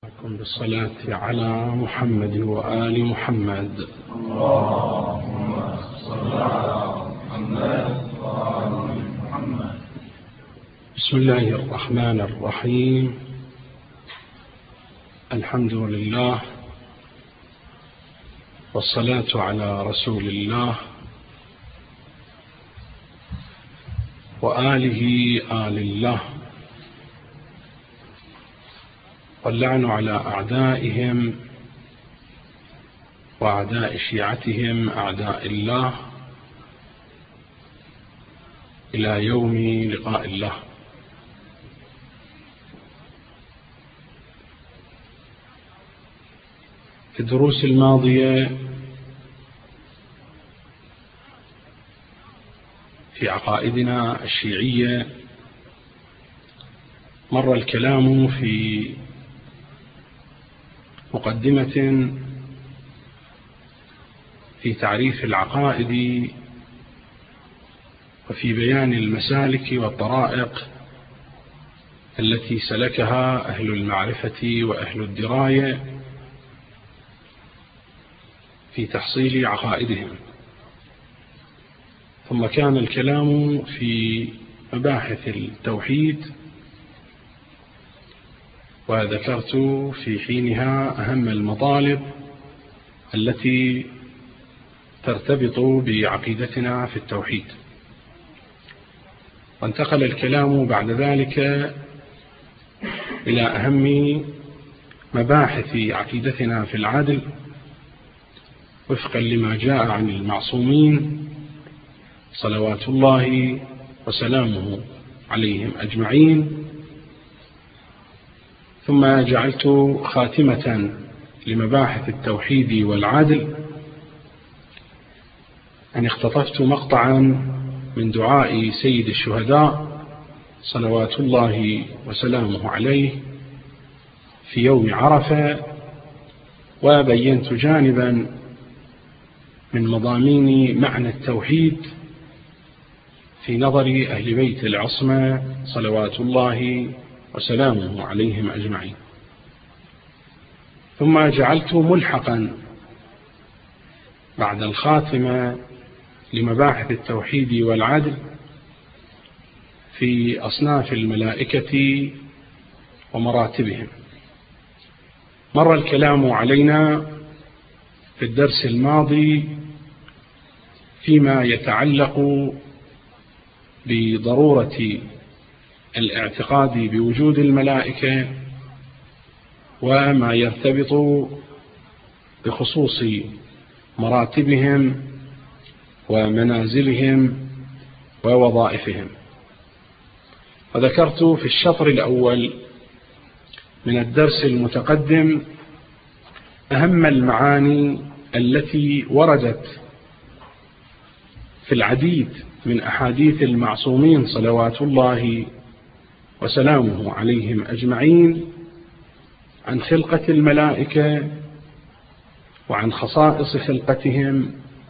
بالصلاة على محمد وآل محمد. اللهم صل على محمد وآل محمد. بسم الله الرحمن الرحيم. الحمد لله والصلاة على رسول الله وآله آل الله، واللعن على أعدائهم وأعداء شيعتهم أعداء الله إلى يوم لقاء الله. في الدروس الماضية في عقائدنا الشيعية مر الكلام في مقدمة في تعريف العقائد وفي بيان المسالك والطرائق التي سلكها أهل المعرفة وأهل الدراية في تحصيل عقائدهم، ثم كان الكلام في مباحث التوحيد، وذكرت في حينها أهم المطالب التي ترتبط بعقيدتنا في التوحيد. وانتقل الكلام بعد ذلك إلى أهم مباحث عقيدتنا في العدل وفقا لما جاء عن المعصومين صلوات الله وسلامه عليهم أجمعين. ثم جعلت خاتمة لمباحث التوحيد والعدل أن اختطفت مقطعا من دعاء سيد الشهداء صلوات الله وسلامه عليه في يوم عرفة، وبينت جانبا من مضامين معنى التوحيد في نظر أهل بيت العصمة صلوات الله وسلامه عليهم أجمعين. ثم جعلت ملحقا بعد الخاتمة لمباحث التوحيد والعدل في أصناف الملائكة ومراتبهم. مر الكلام علينا في الدرس الماضي فيما يتعلق بضرورة الاعتقاد بوجود الملائكة وما يرتبط بخصوص مراتبهم ومنازلهم ووظائفهم. وذكرت في الشطر الأول من الدرس المتقدم أهم المعاني التي وردت في العديد من أحاديث المعصومين صلوات الله وسلامه عليهم أجمعين عن خلقة الملائكة وعن خصائص خلقتهم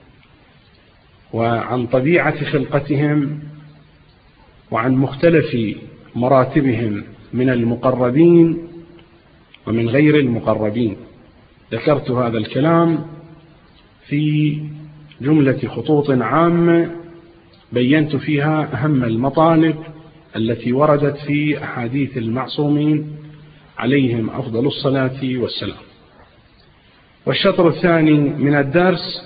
وعن طبيعة خلقتهم وعن مختلف مراتبهم من المقربين ومن غير المقربين. ذكرت هذا الكلام في جملة خطوط عامة بينت فيها أهم المطالب التي وردت في أحاديث المعصومين عليهم أفضل الصلاة والسلام. والشطر الثاني من الدرس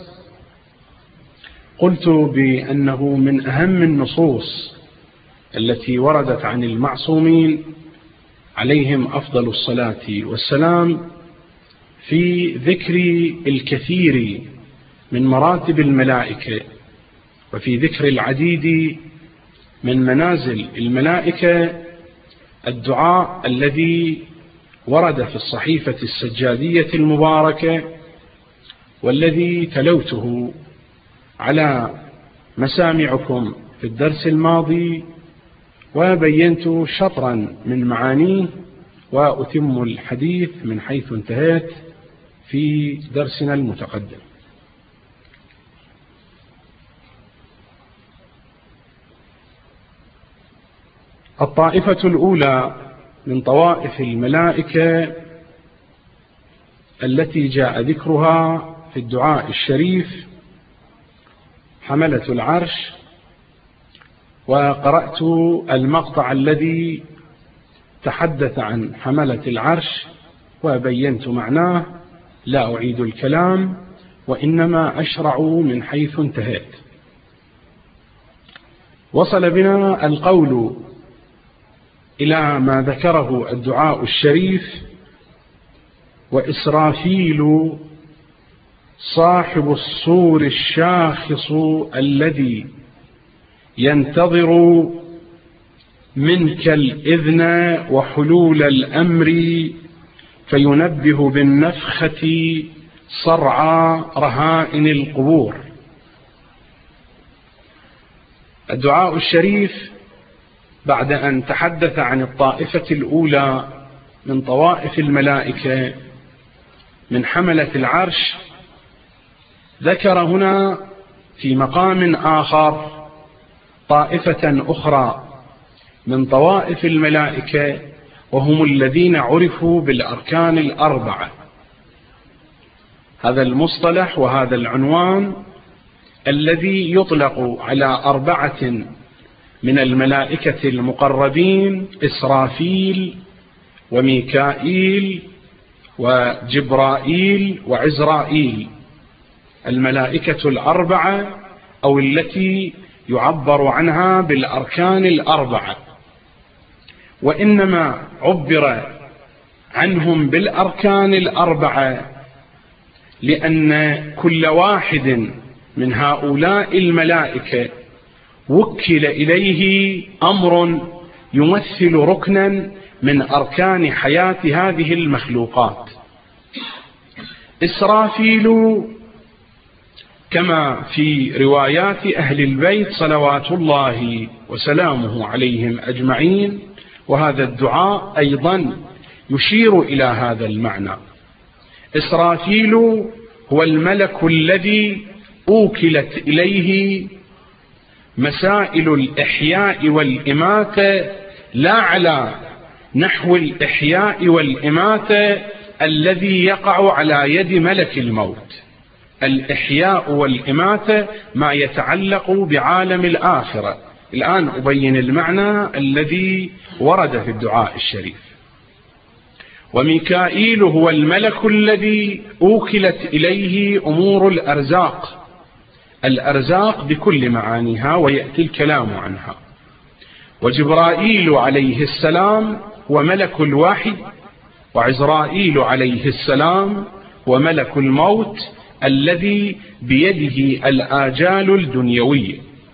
قلت بأنه من أهم النصوص التي وردت عن المعصومين عليهم أفضل الصلاة والسلام في ذكر الكثير من مراتب الملائكة وفي ذكر العديد من منازل الملائكة الدعاء الذي ورد في الصحيفة السجادية المباركة والذي تلوته على مسامعكم في الدرس الماضي، وبينت شطرا من معانيه وأتم الحديث من حيث انتهيت في درسنا المتقدم. الطائفة الأولى من طوائف الملائكة التي جاء ذكرها في الدعاء الشريف حملة العرش، وقرأت المقطع الذي تحدث عن حملة العرش وبينت معناه، لا أعيد الكلام وإنما أشرع من حيث انتهيت. وصل بنا القول إلى ما ذكره الدعاء الشريف: وإسرافيل صاحب الصور الشاخص الذي ينتظر منك الإذن وحلول الأمر فينبه بالنفخة صرعى رهائن القبور. الدعاء الشريف بعد أن تحدث عن الطائفة الأولى من طوائف الملائكة من حملة العرش، ذكر هنا في مقام آخر طائفة أخرى من طوائف الملائكة، وهم الذين عرفوا بالأركان الأربعة. هذا المصطلح وهذا العنوان الذي يطلق على 4 من الملائكة المقربين: إسرافيل وميكائيل وجبرائيل وعزرائيل، الملائكة ال4 أو التي يعبر عنها بالأركان ال4. وإنما عبر عنهم بالأركان ال4 لأن كل واحد من هؤلاء الملائكة وكل إليه أمر يمثل ركنا من أركان حياة هذه المخلوقات. إسرافيل كما في روايات أهل البيت صلوات الله وسلامه عليهم أجمعين، وهذا الدعاء أيضا يشير إلى هذا المعنى. إسرافيل هو الملك الذي أوكلت إليه مسائل الإحياء والإماتة، لا على نحو الإحياء والإماتة الذي يقع على يد ملك الموت. الإحياء والإماتة ما يتعلق بعالم الآخرة. الآن أبين المعنى الذي ورد في الدعاء الشريف. وميكائيل هو الملك الذي أوكلت إليه أمور الأرزاق، الأرزاق بكل معانيها ويأتي الكلام عنها. وجبرائيل عليه السلام هو ملك الوحي، وعزرائيل عليه السلام هو ملك الموت الذي بيده الآجال الدنيوية.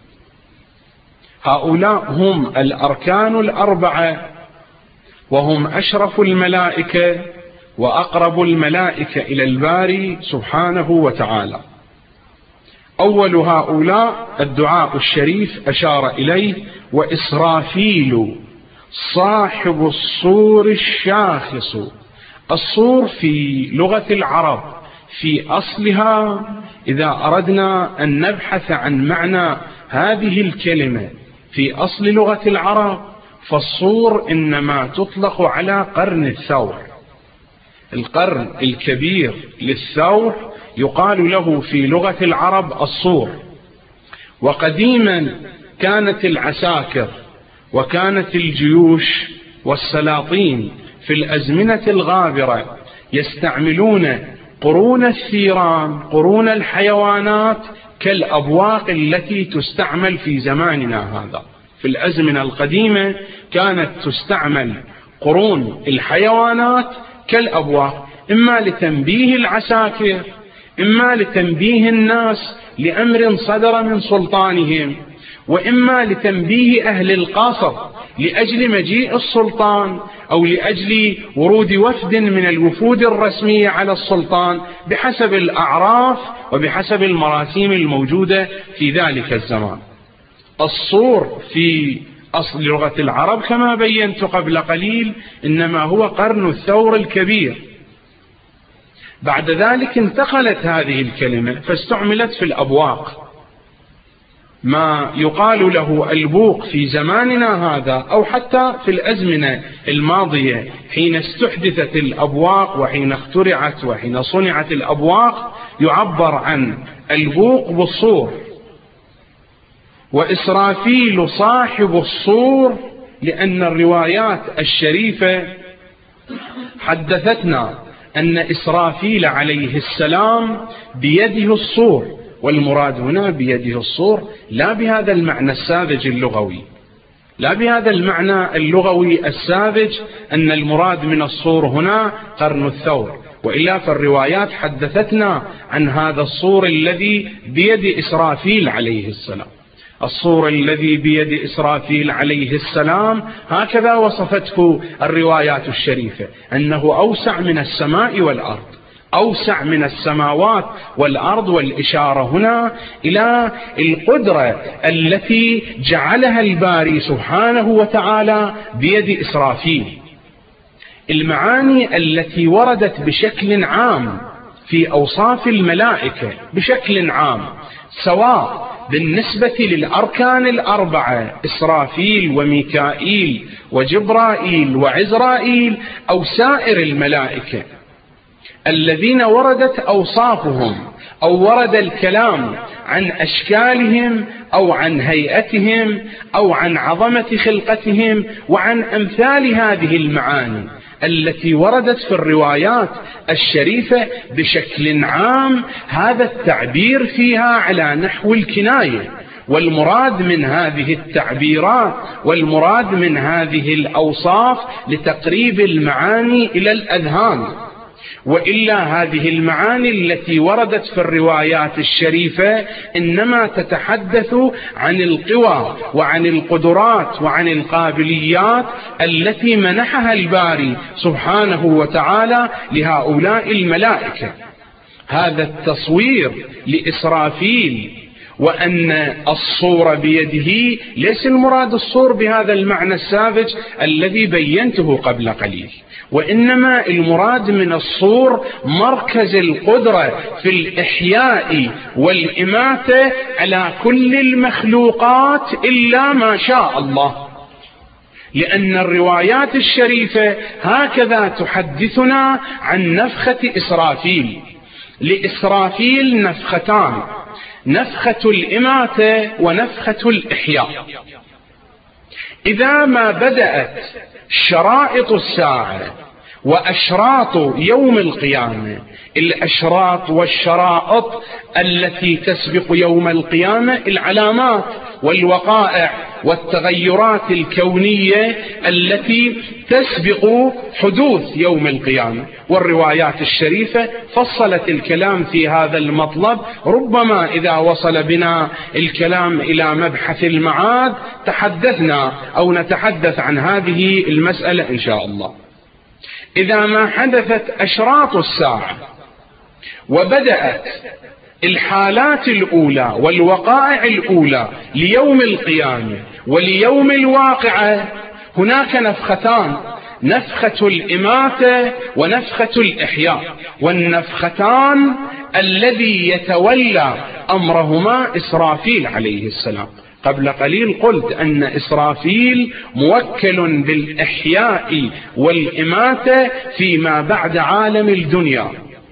هؤلاء هم الأركان ال4، وهم أشرف الملائكة وأقرب الملائكة إلى الباري سبحانه وتعالى. أول هؤلاء الدعاء الشريف أشار إليه: وإسرافيل صاحب الصور الشاخص. الصور في لغة العرب في أصلها، إذا أردنا أن نبحث عن معنى هذه الكلمة في أصل لغة العرب، فالصور إنما تطلق على قرن الثور. القرن الكبير للثور يقال له في لغة العرب الصور. وقديما كانت العساكر وكانت الجيوش والسلاطين في الأزمنة الغابرة يستعملون قرون الثيران، قرون الحيوانات، كالأبواق التي تستعمل في زماننا هذا. في الأزمنة القديمة كانت تستعمل قرون الحيوانات كالأبواق، إما لتنبيه العساكر، إما لتنبيه الناس لأمر صدر من سلطانهم، وإما لتنبيه أهل القصر لأجل مجيء السلطان، أو لأجل ورود وفد من الوفود الرسمية على السلطان، بحسب الأعراف وبحسب المراسيم الموجودة في ذلك الزمان. الصور في أصل لغة العرب كما بينت قبل قليل إنما هو قرن الثور الكبير. بعد ذلك انتقلت هذه الكلمة فاستعملت في الأبواق، ما يقال له البوق في زماننا هذا أو حتى في الأزمنة الماضية حين استحدثت الأبواق وحين اخترعت وحين صنعت الأبواق، يعبر عن البوق بالصور، وإسرافيل صاحب الصور، لأن الروايات الشريفة حدثتنا أن إسرافيل عليه السلام بيده الصور، والمراد هنا بيده الصور لا بهذا المعنى الساذج اللغوي، لا بهذا المعنى اللغوي الساذج أن المراد من الصور هنا قرن الثور، وإلا فالروايات حدثتنا عن هذا الصور الذي بيد إسرافيل عليه السلام. الصور الذي بيد إسرافيل عليه السلام هكذا وصفته الروايات الشريفة، أنه أوسع من السماء والأرض، أوسع من السماوات والأرض، والإشارة هنا إلى القدرة التي جعلها الباري سبحانه وتعالى بيد إسرافيل. المعاني التي وردت بشكل عام في أوصاف الملائكة بشكل عام، سواء بالنسبة للأركان الأربعة إسرافيل وميكائيل وجبرائيل وعزرائيل، أو سائر الملائكة الذين وردت أوصافهم أو ورد الكلام عن أشكالهم أو عن هيئتهم أو عن عظمة خلقتهم وعن أمثال هذه المعاني التي وردت في الروايات الشريفة بشكل عام، هذا التعبير فيها على نحو الكناية، والمراد من هذه التعبيرات والمراد من هذه الأوصاف لتقريب المعاني إلى الأذهان. وإلا هذه المعاني التي وردت في الروايات الشريفة إنما تتحدث عن القوى وعن القدرات وعن القابليات التي منحها الباري سبحانه وتعالى لهؤلاء الملائكة. هذا التصوير لإسرافيل وأن الصور بيده ليس المراد الصور بهذا المعنى الساذج الذي بينته قبل قليل، وإنما المراد من الصور مركز القدرة في الإحياء والإماتة على كل المخلوقات إلا ما شاء الله، لأن الروايات الشريفة هكذا تحدثنا عن نفخة إسرافيل. لإسرافيل نفختان، نفخة الإماتة ونفخة الإحياء. إذا ما بدأت شرائط الساعة وأشراط يوم القيامة، الأشراط والشرائط التي تسبق يوم القيامة، العلامات والوقائع والتغيرات الكونية التي تسبق حدوث يوم القيامة، والروايات الشريفة فصلت الكلام في هذا المطلب. ربما إذا وصل بنا الكلام إلى مبحث المعاد تحدثنا أو نتحدث عن هذه المسألة إن شاء الله. إذا ما حدثت أشراط الساعة وبدأت الحالات الأولى والوقائع الأولى ليوم القيامة وليوم الواقعة، هناك نفختان، نفخة الإماتة ونفخة الإحياء، والنفختان الذي يتولى أمرهما إسرافيل عليه السلام. قبل قليل قلت أن إسرافيل موكل بالإحياء والإماتة فيما بعد عالم الدنيا،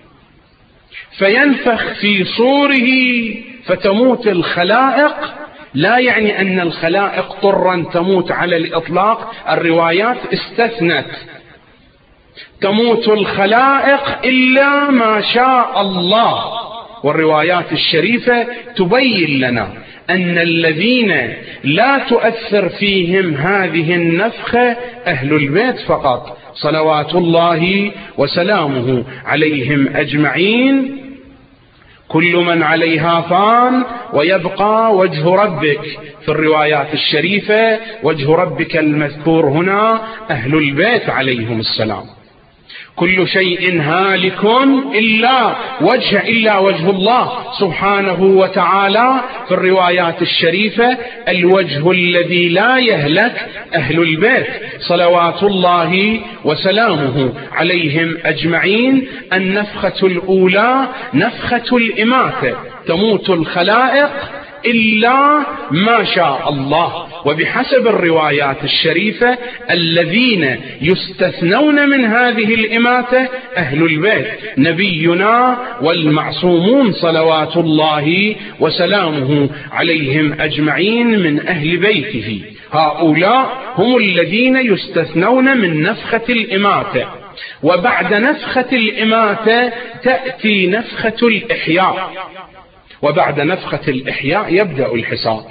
فينفخ في صوره فتموت الخلائق. لا يعني أن الخلائق طرا تموت على الإطلاق، الروايات استثنت تموت الخلائق إلا ما شاء الله، والروايات الشريفة تبين لنا أن الذين لا تؤثر فيهم هذه النفخة أهل البيت فقط صلوات الله وسلامه عليهم أجمعين. كل من عليها فان ويبقى وجه ربك، في الروايات الشريفة وجه ربك المذكور هنا أهل البيت عليهم السلام. كل شيء هالك إلا وجه الله سبحانه وتعالى. في الروايات الشريفة الوجه الذي لا يهلك أهل البيت صلوات الله وسلامه عليهم أجمعين. النفخة الأولى نفخة الإماتة، تموت الخلائق إلا ما شاء الله. وبحسب الروايات الشريفة الذين يستثنون من هذه الإماتة أهل البيت، نبينا والمعصومون صلوات الله وسلامه عليهم أجمعين من أهل بيته، هؤلاء هم الذين يستثنون من نفخة الإماتة. وبعد نفخة الإماتة تأتي نفخة الإحياء، وبعد نفخة الإحياء يبدأ الحساب،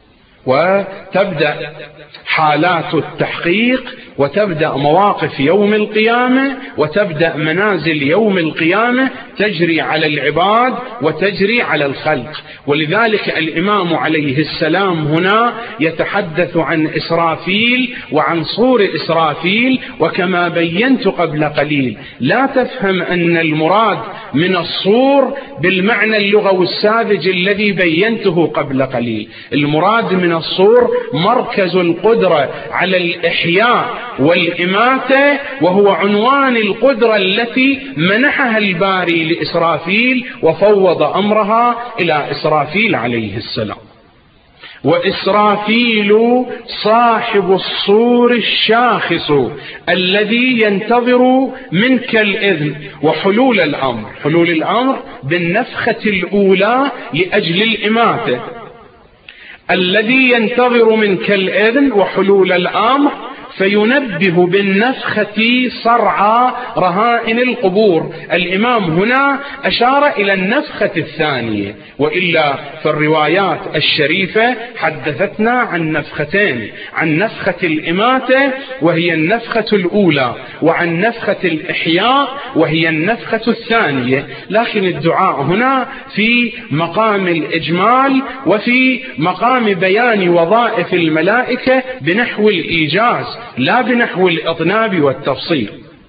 وتبدأ حالات التحقيق، وتبدأ مواقف يوم القيامة، وتبدأ منازل يوم القيامة تجري على العباد وتجري على الخلق. ولذلك الإمام عليه السلام هنا يتحدث عن إسرافيل وعن صور إسرافيل. وكما بينت قبل قليل لا تفهم أن المراد من الصور بالمعنى اللغوي الساذج الذي بينته قبل قليل. المراد من الصور مركز القدرة على الإحياء والإماتة، وهو عنوان القدرة التي منحها الباري لإسرافيل وفوض أمرها إلى إسرافيل عليه السلام. وإسرافيل صاحب الصور الشاخص الذي ينتظر منك الإذن وحلول الأمر، حلول الأمر بالنفخة الأولى لأجل الإماتة، الذي ينتظر منك الإذن وحلول الأمر فينبه بالنفخة صرعى رهائن القبور. الإمام هنا أشار إلى النفخة الثانية، وإلا فالروايات الشريفة حدثتنا عن نفختين، عن نفخة الإماتة وهي النفخة الأولى، وعن نفخة الإحياء وهي النفخة الثانية. لكن الدعاء هنا في مقام الإجمال وفي مقام بيان وظائف الملائكة بنحو الإيجاز لا بنحو الإطناب والتفصيل.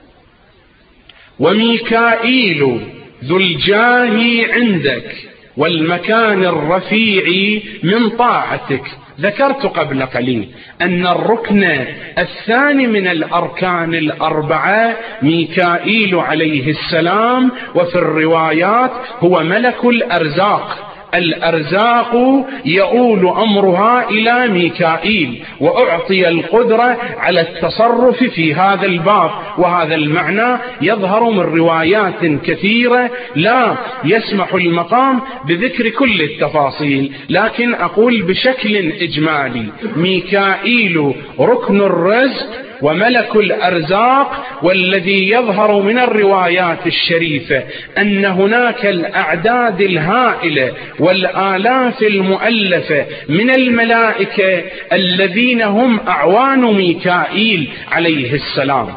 وميكائيل ذو الجاه عندك والمكان الرفيع من طاعتك. ذكرت قبل قليل أن الركن الثاني من الأركان الأربعة ميكائيل عليه السلام، وفي الروايات هو ملك الأرزاق. الأرزاق يؤول أمرها إلى ميكائيل، وأعطي القدرة على التصرف في هذا الباب. وهذا المعنى يظهر من روايات كثيرة لا يسمح المقام بذكر كل التفاصيل، لكن أقول بشكل إجمالي ميكائيل ركن الرزق وملك الأرزاق. والذي يظهر من الروايات الشريفة أن هناك الأعداد الهائلة والآلاف المؤلفة من الملائكة الذين هم أعوان ميكائيل عليه السلام.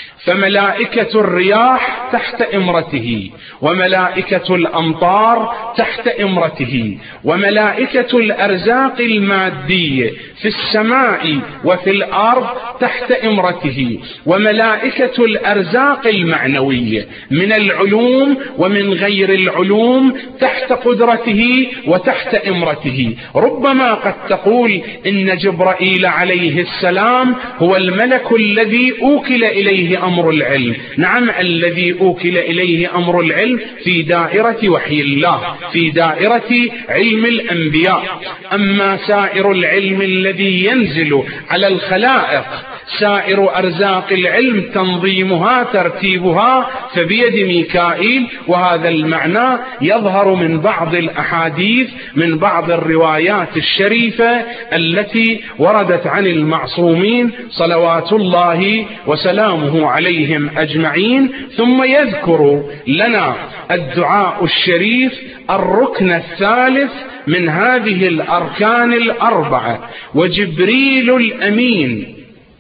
فملائكة الرياح تحت إمرته، وملائكة الأمطار تحت إمرته، وملائكة الأرزاق المادية في السماء وفي الأرض تحت إمرته، وملائكة الأرزاق المعنوية من العلوم ومن غير العلوم تحت قدرته وتحت إمرته. ربما قد تقول إن جبرائيل عليه السلام هو الملك الذي أوكل إليه أمر العلم. نعم، الذي أوكل إليه أمر العلم في دائرة وحي الله، في دائرة علم الأنبياء. أما سائر العلم الذي ينزل على الخلائق، سائر أرزاق العلم تنظيمها ترتيبها فبيد ميكائيل. وهذا المعنى يظهر من بعض الأحاديث، من بعض الروايات الشريفة التي وردت عن المعصومين صلوات الله وسلامه عليهم أجمعين. ثم يذكر لنا الدعاء الشريف الركن الثالث من هذه الأركان الأربعة: وجبريل الأمين،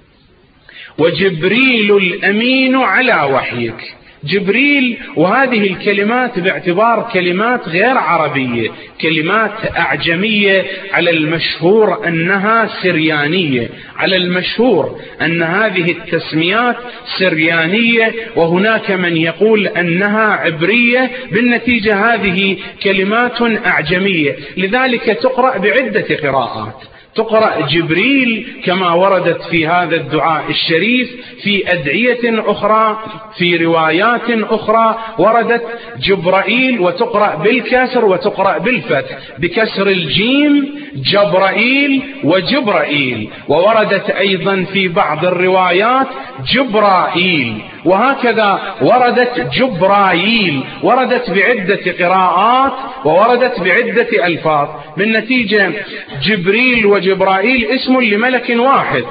وجبريل الأمين على وحيك. جبريل، وهذه الكلمات باعتبار كلمات غير عربية، كلمات أعجمية، على المشهور أنها سريانية، على المشهور أن هذه التسميات سريانية، وهناك من يقول أنها عبرية. بالنتيجة هذه كلمات أعجمية، لذلك تقرأ بعدة قراءات. تقرأ جبريل كما وردت في هذا الدعاء الشريف. في أدعية أخرى في روايات أخرى وردت جبرائيل وتقرأ بالكسر وتقرأ بالفتح، بكسر الجيم جبرائيل وجبرائيل، ووردت أيضا في بعض الروايات جبرائيل، وهكذا وردت جبرايل، وردت بعدة قراءات ووردت بعدة ألفاظ. بالنتيجة جبريل وجبرائيل اسم لملك واحد.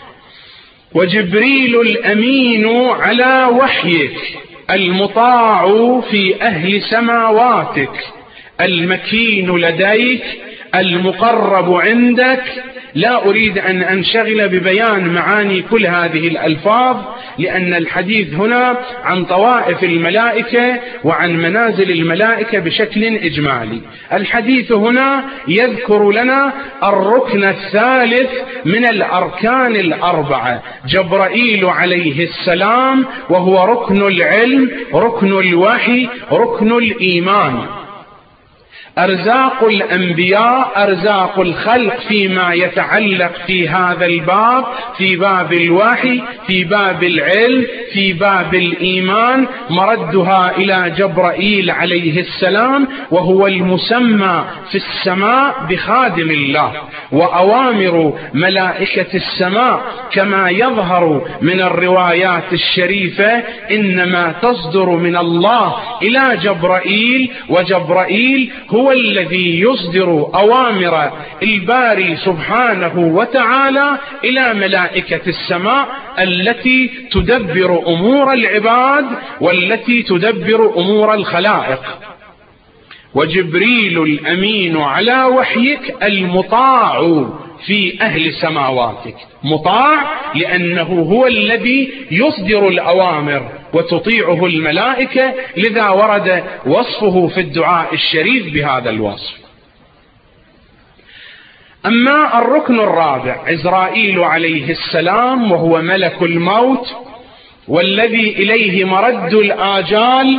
وجبريل الأمين على وحيك المطاع في أهل سماواتك المكين لديك المقرب عندك. لا أريد أن أنشغل ببيان معاني كل هذه الألفاظ، لأن الحديث هنا عن طوائف الملائكة وعن منازل الملائكة بشكل إجمالي. الحديث هنا يذكر لنا الركن الثالث من الأركان الأربعة، جبرائيل عليه السلام، وهو ركن العلم، ركن الوحي، ركن الإيمان. أرزاق الأنبياء، أرزاق الخلق فيما يتعلق في هذا الباب، في باب الوحي، في باب العلم، في باب الإيمان، مردها إلى جبرائيل عليه السلام، وهو المسمى في السماء بخادم الله. وأوامر ملائكة السماء كما يظهر من الروايات الشريفة إنما تصدر من الله إلى جبرائيل، وجبرائيل هو الذي يصدر أوامر الباري سبحانه وتعالى إلى ملائكة السماء التي تدبر أمور العباد والتي تدبر أمور الخلائق. وجبريل الأمين على وحيك المطاع في أهل سماواتك، مطاع لأنه هو الذي يصدر الأوامر وتطيعه الملائكة، لذا ورد وصفه في الدعاء الشريف بهذا الوصف. أما الركن الرابع عزرائيل عليه السلام، وهو ملك الموت والذي إليه مرد الآجال،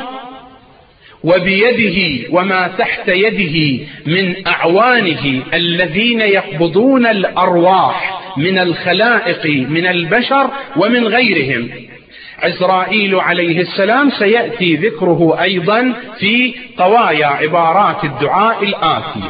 وبيده وما تحت يده من أعوانه الذين يقبضون الأرواح من الخلائق من البشر ومن غيرهم. عزرائيل عليه السلام سيأتي ذكره أيضا في طوايا عبارات الدعاء الآتية: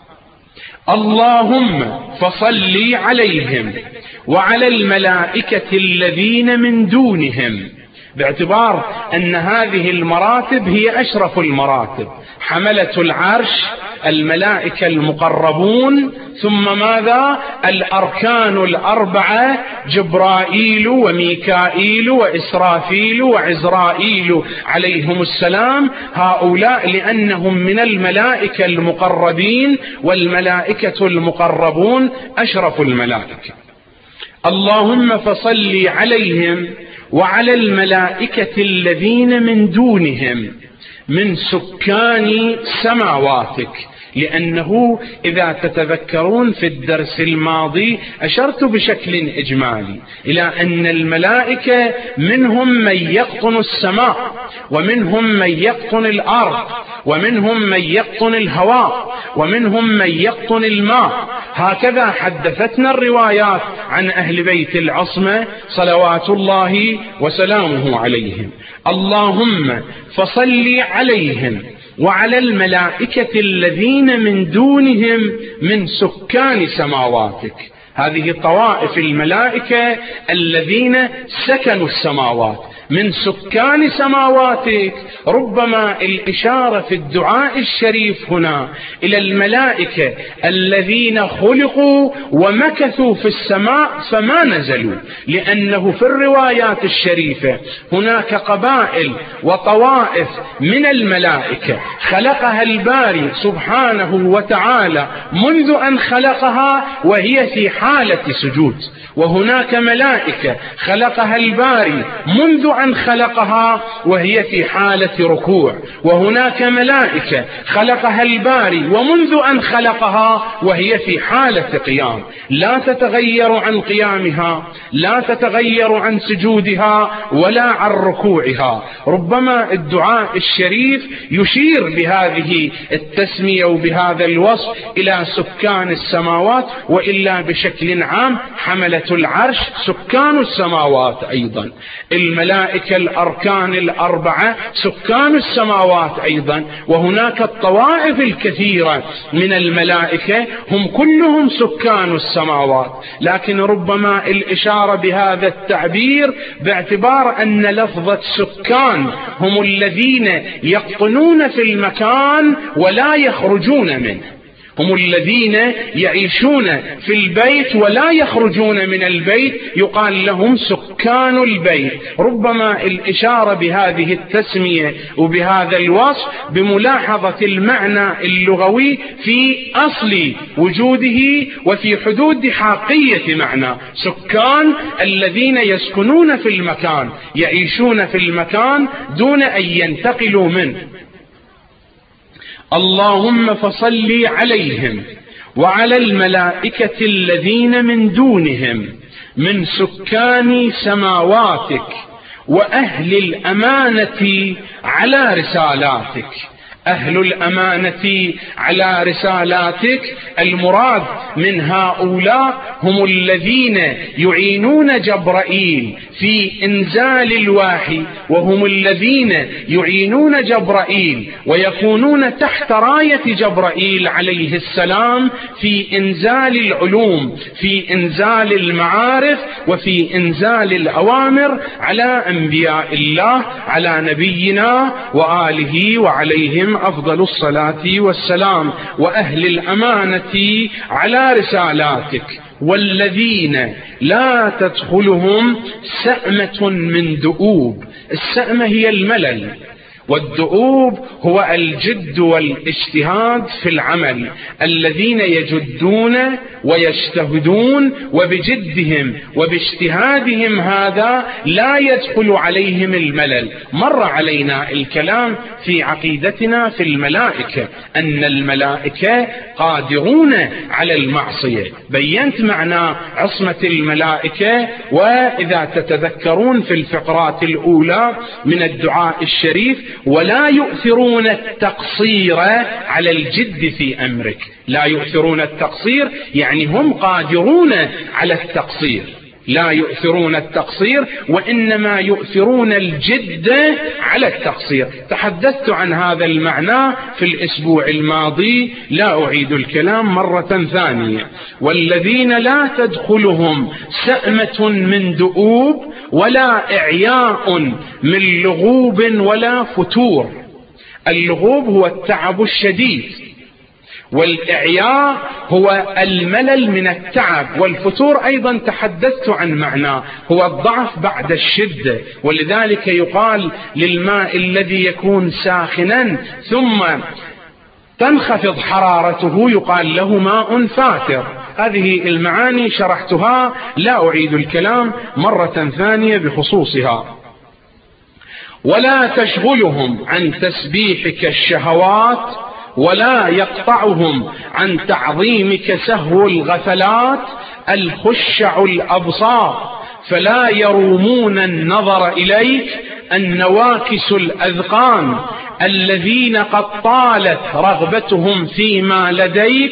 اللهم فصل عليهم وعلى الملائكة الذين من دونهم، باعتبار أن هذه المراتب هي أشرف المراتب، حملة العرش، الملائكة المقربون، ثم ماذا؟ الأركان الأربعة، جبرائيل وميكائيل وإسرافيل وعزرائيل عليهم السلام، هؤلاء لأنهم من الملائكة المقربين، والملائكة المقربون أشرف الملائكة. اللهم فصل عليهم وعلى الملائكة الذين من دونهم من سكان سماواتك، لأنه إذا تتذكرون في الدرس الماضي أشرت بشكل إجمالي إلى أن الملائكة منهم من يقطن السماء، ومنهم من يقطن الأرض، ومنهم من يقطن الهواء، ومنهم من يقطن الماء. هكذا حدثتنا الروايات عن أهل بيت العصمة صلوات الله وسلامه عليهم. اللهم فصل عليهم وعلى الملائكة الذين من دونهم من سكان سماواتك، هذه طوائف الملائكة الذين سكنوا السماوات، من سكان سماواتك. ربما الإشارة في الدعاء الشريف هنا إلى الملائكة الذين خلقوا ومكثوا في السماء فما نزلوا، لأنه في الروايات الشريفة هناك قبائل وطوائف من الملائكة خلقها الباري سبحانه وتعالى منذ أن خلقها وهي في حالة سجود، وهناك ملائكة خلقها الباري منذ أن خلقها وهي في حالة ركوع، وهناك ملائكة خلقها الباري ومنذ أن خلقها وهي في حالة قيام، لا تتغير عن قيامها، لا تتغير عن سجودها ولا عن ركوعها. ربما الدعاء الشريف يشير بهذه التسمية وبهذا الوصف إلى سكان السماوات، وإلا بشكل عام حملة العرش سكان السماوات أيضا، الملائكة الأركان الأربعة سكان السماوات أيضا، وهناك الطوائف الكثيرة من الملائكة هم كلهم سكان السماوات. لكن ربما الإشارة بهذا التعبير باعتبار أن لفظة سكان هم الذين يقطنون في المكان ولا يخرجون منه، هم الذين يعيشون في البيت ولا يخرجون من البيت، يقال لهم سكان البيت. ربما الإشارة بهذه التسمية وبهذا الوصف بملاحظة المعنى اللغوي في أصل وجوده وفي حدود حقيقية معنى. سكان الذين يسكنون في المكان، يعيشون في المكان دون أن ينتقلوا منه. اللهم فصل عليهم وعلى الملائكة الذين من دونهم من سكان سماواتك وأهل الأمانة على رسالاتك. أهل الأمانة على رسالاتك المراد من هؤلاء هم الذين يعينون جبرائيل في إنزال الوحي، وهم الذين يعينون جبرائيل ويكونون تحت راية جبرائيل عليه السلام في إنزال العلوم، في إنزال المعارف، وفي إنزال الأوامر على أنبياء الله، على نبينا وآله وعليهم أفضل الصلاة والسلام. وأهل الأمانة على رسالاتك والذين لا تدخلهم سأمة من دؤوب. السأمة هي الملل، والدؤوب هو الجد والاجتهاد في العمل، الذين يجدون ويجتهدون، وبجدهم وباجتهادهم هذا لا يدخل عليهم الملل. مر علينا الكلام في عقيدتنا في الملائكة أن الملائكة قادرون على المعصية، بينت معنى عصمة الملائكة. وإذا تتذكرون في الفقرات الأولى من الدعاء الشريف ولا يؤثرون التقصير على الجد في أمرك. لا يؤثرون التقصير يعني هم قادرون على التقصير، لا يؤثرون التقصير وإنما يؤثرون الجد على التقصير. تحدثت عن هذا المعنى في الأسبوع الماضي، لا أعيد الكلام مرة ثانية. والذين لا تدخلهم سأمة من دؤوب ولا إعياء من لغوب ولا فتور. اللغوب هو التعب الشديد، والإعياء هو الملل من التعب، والفتور أيضا تحدثت عن معناه هو الضعف بعد الشدة. ولذلك يقال للماء الذي يكون ساخنا ثم تنخفض حرارته يقال له ماء فاتر. هذه المعاني شرحتها، لا أعيد الكلام مرة ثانية بخصوصها. ولا تشغلهم عن تسبيحك الشهوات ولا يقطعهم عن تعظيمك سهو الغفلات الخشع الأبصار، فلا يرومون النظر إليك النواكس الأذقان الذين قد طالت رغبتهم فيما لديك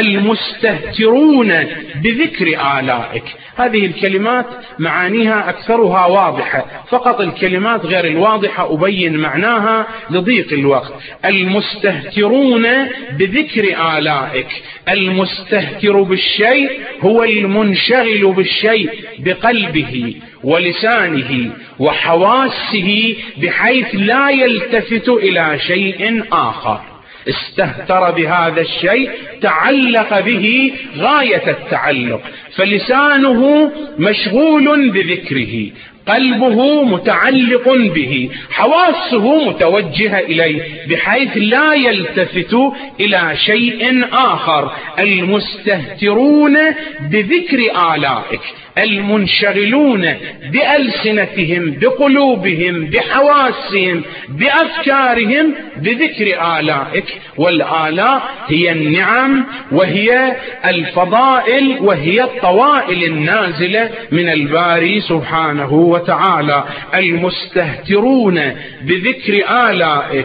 المستهترون بذكر آلائك. هذه الكلمات معانيها أكثرها واضحة، فقط الكلمات غير الواضحة أبين معناها لضيق الوقت. المستهترون بذكر آلائك. المستهتر بالشيء هو المنشغل بالشيء بقلبه ولسانه وحواسه بحيث لا يلتفت إلى شيء آخر. استهتر بهذا الشيء، تعلق به غاية التعلق، فلسانه مشغول بذكره، قلبه متعلق به، حواسه متوجهة إليه بحيث لا يلتفت إلى شيء آخر. المستهترون بذكر آلائك، المنشغلون بألسنتهم بقلوبهم بحواسهم بأفكارهم بذكر آلائك. والآلاء هي النعم وهي الفضائل وهي الطوائل النازلة من الباري سبحانه وتعالى. المستهترون بذكر آلائك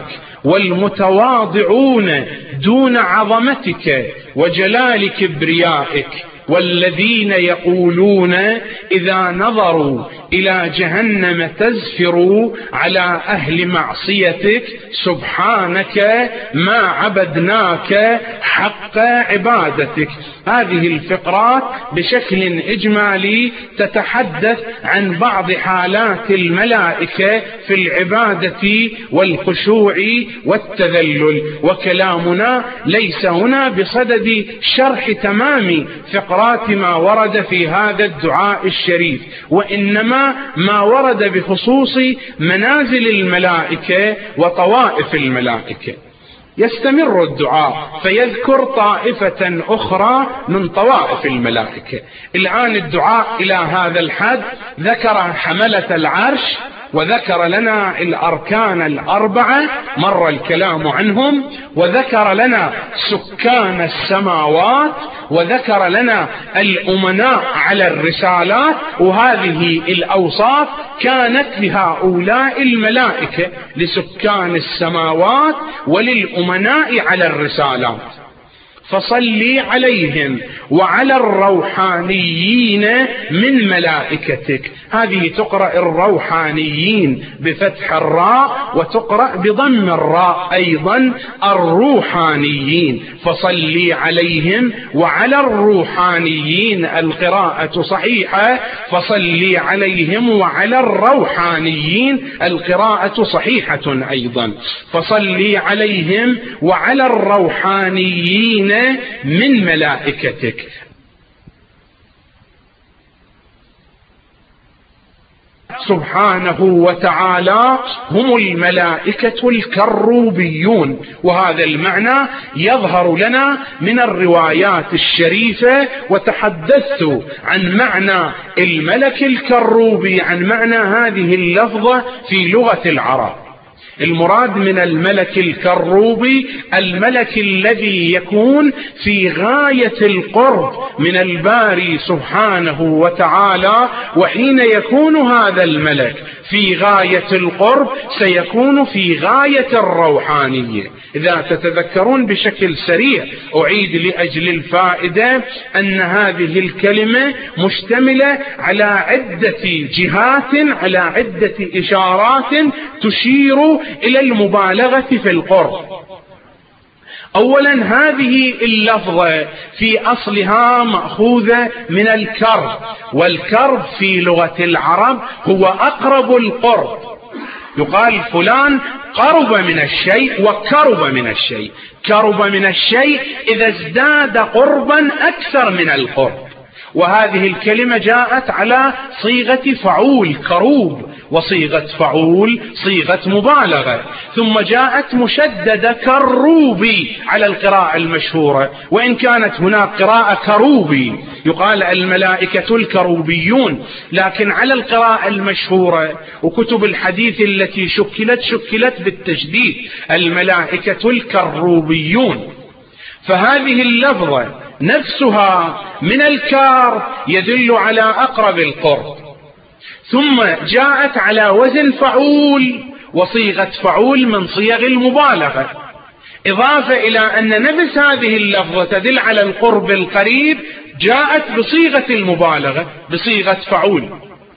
والمتواضعون دون عظمتك وجلال كبريائك، والذين يقولون إذا نظروا إلى جهنم تزفر على أهل معصيتك سبحانك ما عبدناك حق عبادتك. هذه الفقرات بشكل إجمالي تتحدث عن بعض حالات الملائكة في العبادة والخشوع والتذلل، وكلامنا ليس هنا بصدد شرح تمام فقرات ما ورد في هذا الدعاء الشريف، وإنما ما ورد بخصوص منازل الملائكة وطوائف الملائكة. يستمر الدعاء فيذكر طائفة أخرى من طوائف الملائكة. الآن الدعاء إلى هذا الحد ذكر حملة العرش، وذكر لنا الأركان الأربعة مر الكلام عنهم، وذكر لنا سكان السماوات، وذكر لنا الأمناء على الرسالات. وهذه الأوصاف كانت لهؤلاء الملائكة، لسكان السماوات وللأمناء على الرسالات. فصلي عليهم وعلى الروحانيين من ملائكتك. هذه تقرأ الروحانيين بفتح الراء وتقرأ بضم الراء أيضا الروحانيين. فصلي عليهم وعلى الروحانيين القراءة صحيحة، فصلي عليهم وعلى الروحانيين القراءة صحيحة أيضا. فصلي عليهم وعلى الروحانيين من ملائكتك. سبحانه وتعالى هم الملائكة الكروبيون، وهذا المعنى يظهر لنا من الروايات الشريفة. وتحدثت عن معنى الملك الكروبي، عن معنى هذه اللفظة في لغة العرب. المراد من الملك الكروبي الملك الذي يكون في غاية القرب من الباري سبحانه وتعالى. وحين يكون هذا الملك في غاية القرب سيكون في غاية الروحانية. إذا تتذكرون بشكل سريع أعيد لأجل الفائدة أن هذه الكلمة مشتملة على عدة جهات، على عدة إشارات تشير إلى المبالغة في القرب. أولا هذه اللفظة في أصلها مأخوذة من الكرب، والكرب في لغة العرب هو أقرب القرب. يقال فلان قرب من الشيء وكرب من الشيء. كرب من الشيء إذا ازداد قربا أكثر من القرب. وهذه الكلمة جاءت على صيغة فعول كروب، وصيغة فعول صيغة مبالغة، ثم جاءت مشددة كروبي على القراءة المشهورة، وإن كانت هناك قراءة كروبي يقال الملائكة الكروبيون، لكن على القراءة المشهورة وكتب الحديث التي شكلت بالتشديد الملائكة الكروبيون. فهذه اللفظة نفسها من الكار يدل على أقرب القرب، ثم جاءت على وزن فعول، وصيغة فعول من صيغ المبالغة، إضافة إلى أن نفس هذه اللفظة تدل على القرب القريب جاءت بصيغة المبالغة بصيغة فعول،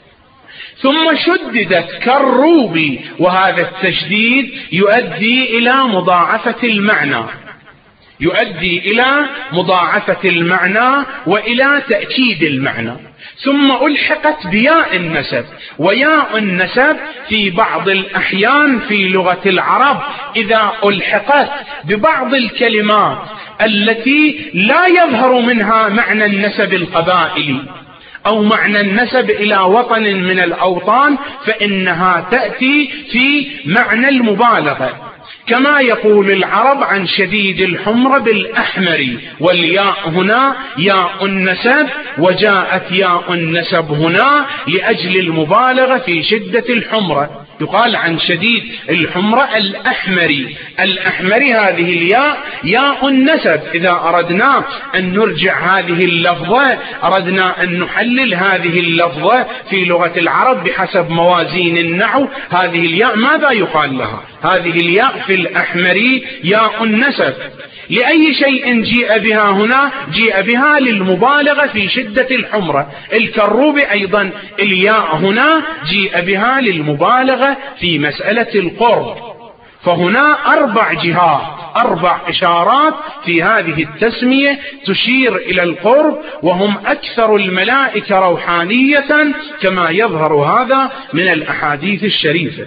ثم شددت كروبي، وهذا التشديد يؤدي إلى مضاعفة المعنى، يؤدي إلى مضاعفة المعنى وإلى تأكيد المعنى. ثم ألحقت بياء النسب، وياء النسب في بعض الأحيان في لغة العرب إذا ألحقت ببعض الكلمات التي لا يظهر منها معنى النسب القبائلي أو معنى النسب إلى وطن من الأوطان، فإنها تأتي في معنى المبالغة، كما يقول العرب عن شديد الحمر بالأحمر، والياء هنا ياء النسب، وجاءت ياء النسب هنا لأجل المبالغة في شدة الحمرة. يقال عن شديد الحمرة الأحمري. الأحمري هذه الياء ياء النسب. إذا أردنا أن نرجع هذه اللفظة، أردنا أن نحلل هذه اللفظة في لغة العرب بحسب موازين النحو، هذه الياء ماذا يقال لها؟ هذه الياء في الأحمري ياء النسب. لأي شيء جيء بها هنا؟ جيء بها للمبالغة في شدة الحمرة. الكروب أيضا الياء هنا جيء بها للمبالغة في مسألة القرب. فهنا 4 جهات، 4 إشارات في هذه التسمية تشير إلى القرب، وهم أكثر الملائكة روحانية كما يظهر هذا من الأحاديث الشريفة.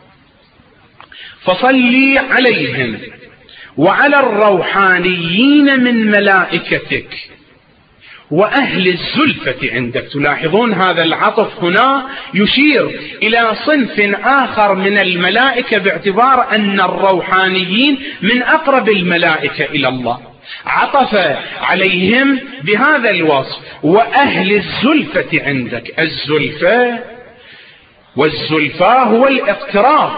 فصلي عليهم وعلى الروحانيين من ملائكتك وأهل الزلفة عندك. تلاحظون هذا العطف هنا يشير إلى صنف آخر من الملائكة، باعتبار أن الروحانيين من أقرب الملائكة إلى الله، عطف عليهم بهذا الوصف. وأهل الزلفة عندك، الزلفة والزلفاء هو الاقتراب.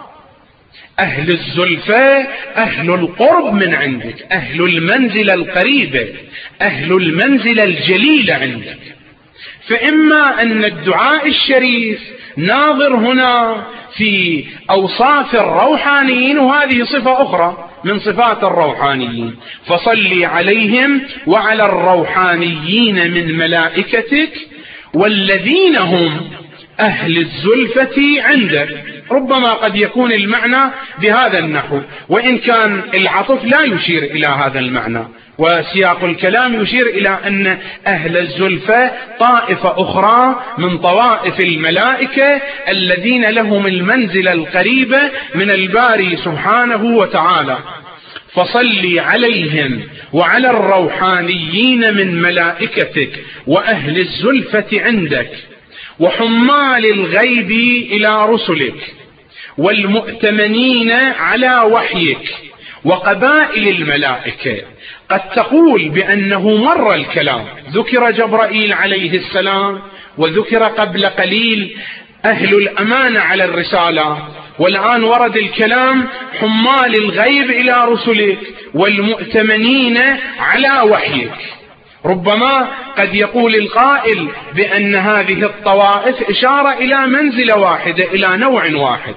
أهل الزلفة أهل القرب من عندك، أهل المنزلة القريبة، أهل المنزلة الجليلة عندك. فإما أن الدعاء الشريف ناظر هنا في أوصاف الروحانيين، وهذه صفة أخرى من صفات الروحانيين، فصلي عليهم وعلى الروحانيين من ملائكتك والذين هم أهل الزلفة عندك. ربما قد يكون المعنى بهذا النحو، وإن كان العطف لا يشير إلى هذا المعنى، وسياق الكلام يشير إلى أن أهل الزلفة طائفة أخرى من طوائف الملائكة الذين لهم المنزلة القريبة من الباري سبحانه وتعالى. فصلي عليهم وعلى الروحانيين من ملائكتك وأهل الزلفة عندك وحمال الغيب إلى رسلك والمؤتمنين على وحيك وقبائل الملائكة. قد تقول بأنه مر الكلام، ذكر جبرائيل عليه السلام، وذكر قبل قليل أهل الأمانة على الرسالة، والآن ورد الكلام حمال الغيب إلى رسلك والمؤتمنين على وحيك. ربما قد يقول القائل بأن هذه الطوائف إشارة إلى منزلة واحدة، إلى نوع واحد.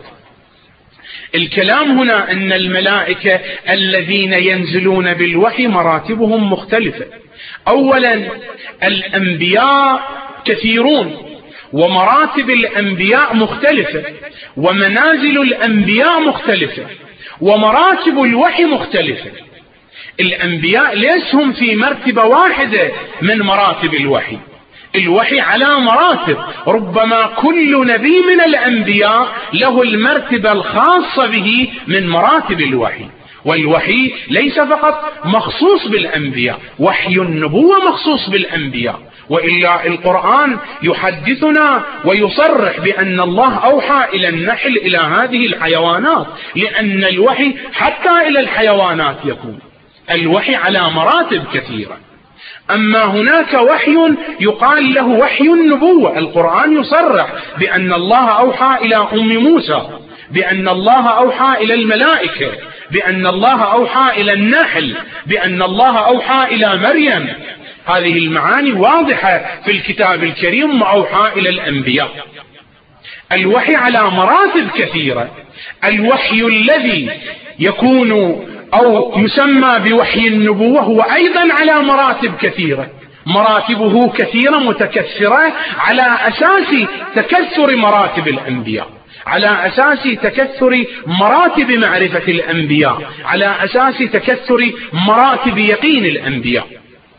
الكلام هنا أن الملائكة الذين ينزلون بالوحي مراتبهم مختلفة. أولا الأنبياء كثيرون، ومراتب الأنبياء مختلفة، ومنازل الأنبياء مختلفة، ومراتب الوحي مختلفة. الأنبياء ليسهم في مرتبة واحدة من مراتب الوحي، الوحي على مراتب. ربما كل نبي من الأنبياء له المرتبة الخاصة به من مراتب الوحي، والوحي ليس فقط مخصوص بالأنبياء، وحي النبوة مخصوص بالأنبياء، وإلا القرآن يحدثنا ويصرح بأن الله أوحى إلى النحل إلى هذه الحيوانات، لأن الوحي حتى إلى الحيوانات يكون. الوحي على مراتب كثيرة. أما هناك وحي يقال له وحي النبوة، القرآن يصرح بأن الله أوحى إلى أم موسى، بأن الله أوحى إلى الملائكة، بأن الله أوحى إلى النحل، بأن الله أوحى إلى مريم. هذه المعاني واضحة في الكتاب الكريم، وأوحى إلى الأنبياء. الوحي على مراتب كثيرة. الوحي الذي يكون أو يسمى بوحي النبوة هو أيضا على مراتب كثيرة، مراتبه كثيرة متكثرة على أساس تكثر مراتب الأنبياء، على أساس تكثر مراتب معرفة الأنبياء، على أساس تكثر مراتب يقين الأنبياء.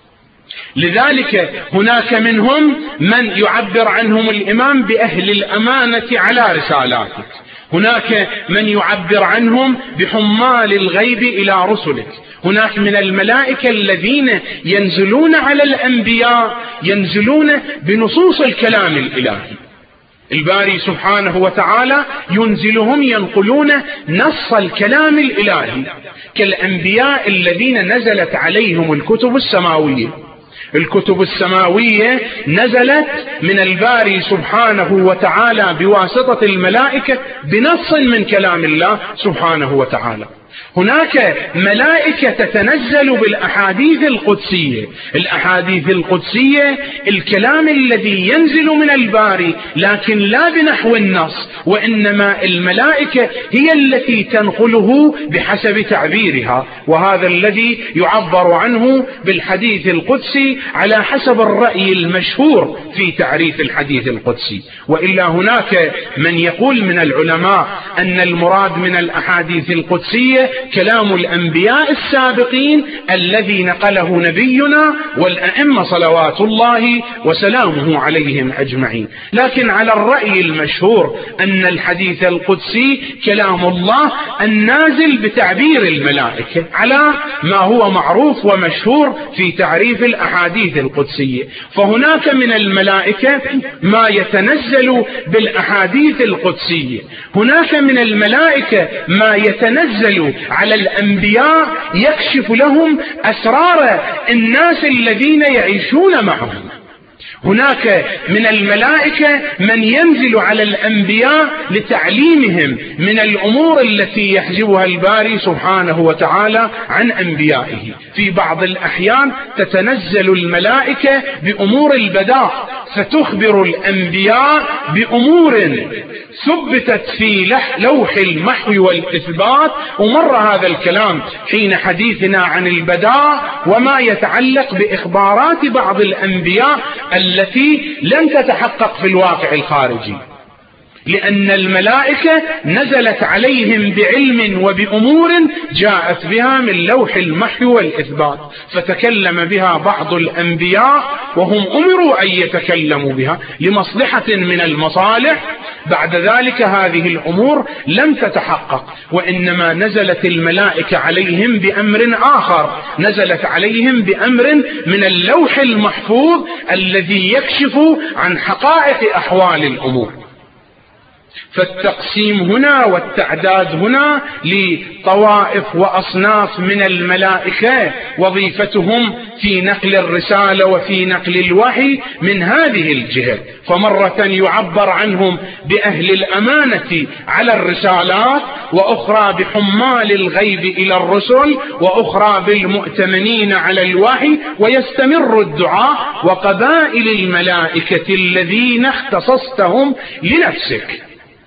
لذلك هناك منهم من يعبر عنهم الإمام بأهل الأمانة على رسالاتك، هناك من يعبر عنهم بحمال الغيب إلى رسلك، هناك من الملائكة الذين ينزلون على الأنبياء ينزلون بنصوص الكلام الإلهي. الباري سبحانه وتعالى ينزلهم ينقلون نص الكلام الإلهي كالأنبياء الذين نزلت عليهم الكتب السماوية. الكتب السماوية نزلت من الباري سبحانه وتعالى بواسطة الملائكة بنص من كلام الله سبحانه وتعالى. هناك ملائكة تتنزل بالأحاديث القدسية. الأحاديث القدسية الكلام الذي ينزل من الباري لكن لا بنحو النص، وإنما الملائكة هي التي تنقله بحسب تعبيرها، وهذا الذي يعبر عنه بالحديث القدسي على حسب الرأي المشهور في تعريف الحديث القدسي. وإلا هناك من يقول من العلماء أن المراد من الأحاديث القدسية كلام الأنبياء السابقين الذي نقله نبينا والأئمة صلوات الله وسلامه عليهم أجمعين. لكن على الرأي المشهور أن الحديث القدسي كلام الله النازل بتعبير الملائكة على ما هو معروف ومشهور في تعريف الأحاديث القدسية. فهناك من الملائكة ما يتنزل بالأحاديث القدسية، هناك من الملائكة ما يتنزل على الأنبياء يكشف لهم أسرار الناس الذين يعيشون معهم، هناك من الملائكة من ينزل على الأنبياء لتعليمهم من الأمور التي يحجبها الباري سبحانه وتعالى عن أنبيائه. في بعض الأحيان تتنزل الملائكة بأمور البداء فتخبر الأنبياء بأمور ثبتت في لوح المحو والإثبات، ومر هذا الكلام حين حديثنا عن البداء وما يتعلق بإخبارات بعض الأنبياء التي لن تتحقق في الواقع الخارجي، لأن الملائكة نزلت عليهم بعلم وبأمور جاءت بها من لوح المحو والإثبات، فتكلم بها بعض الأنبياء وهم أمروا أن يتكلموا بها لمصلحة من المصالح. بعد ذلك هذه الأمور لم تتحقق، وإنما نزلت الملائكة عليهم بأمر آخر، نزلت عليهم بأمر من اللوح المحفوظ الذي يكشف عن حقائق أحوال الأمور. فالتقسيم هنا والتعداد هنا لطوائف وأصناف من الملائكة وظيفتهم في نقل الرسالة وفي نقل الوحي من هذه الجهة. فمرة يعبر عنهم بأهل الأمانة على الرسالات، وأخرى بحمال الغيب إلى الرسل، وأخرى بالمؤتمنين على الوحي. ويستمر الدعاء: وقبائل الملائكة الذين اختصصتهم لنفسك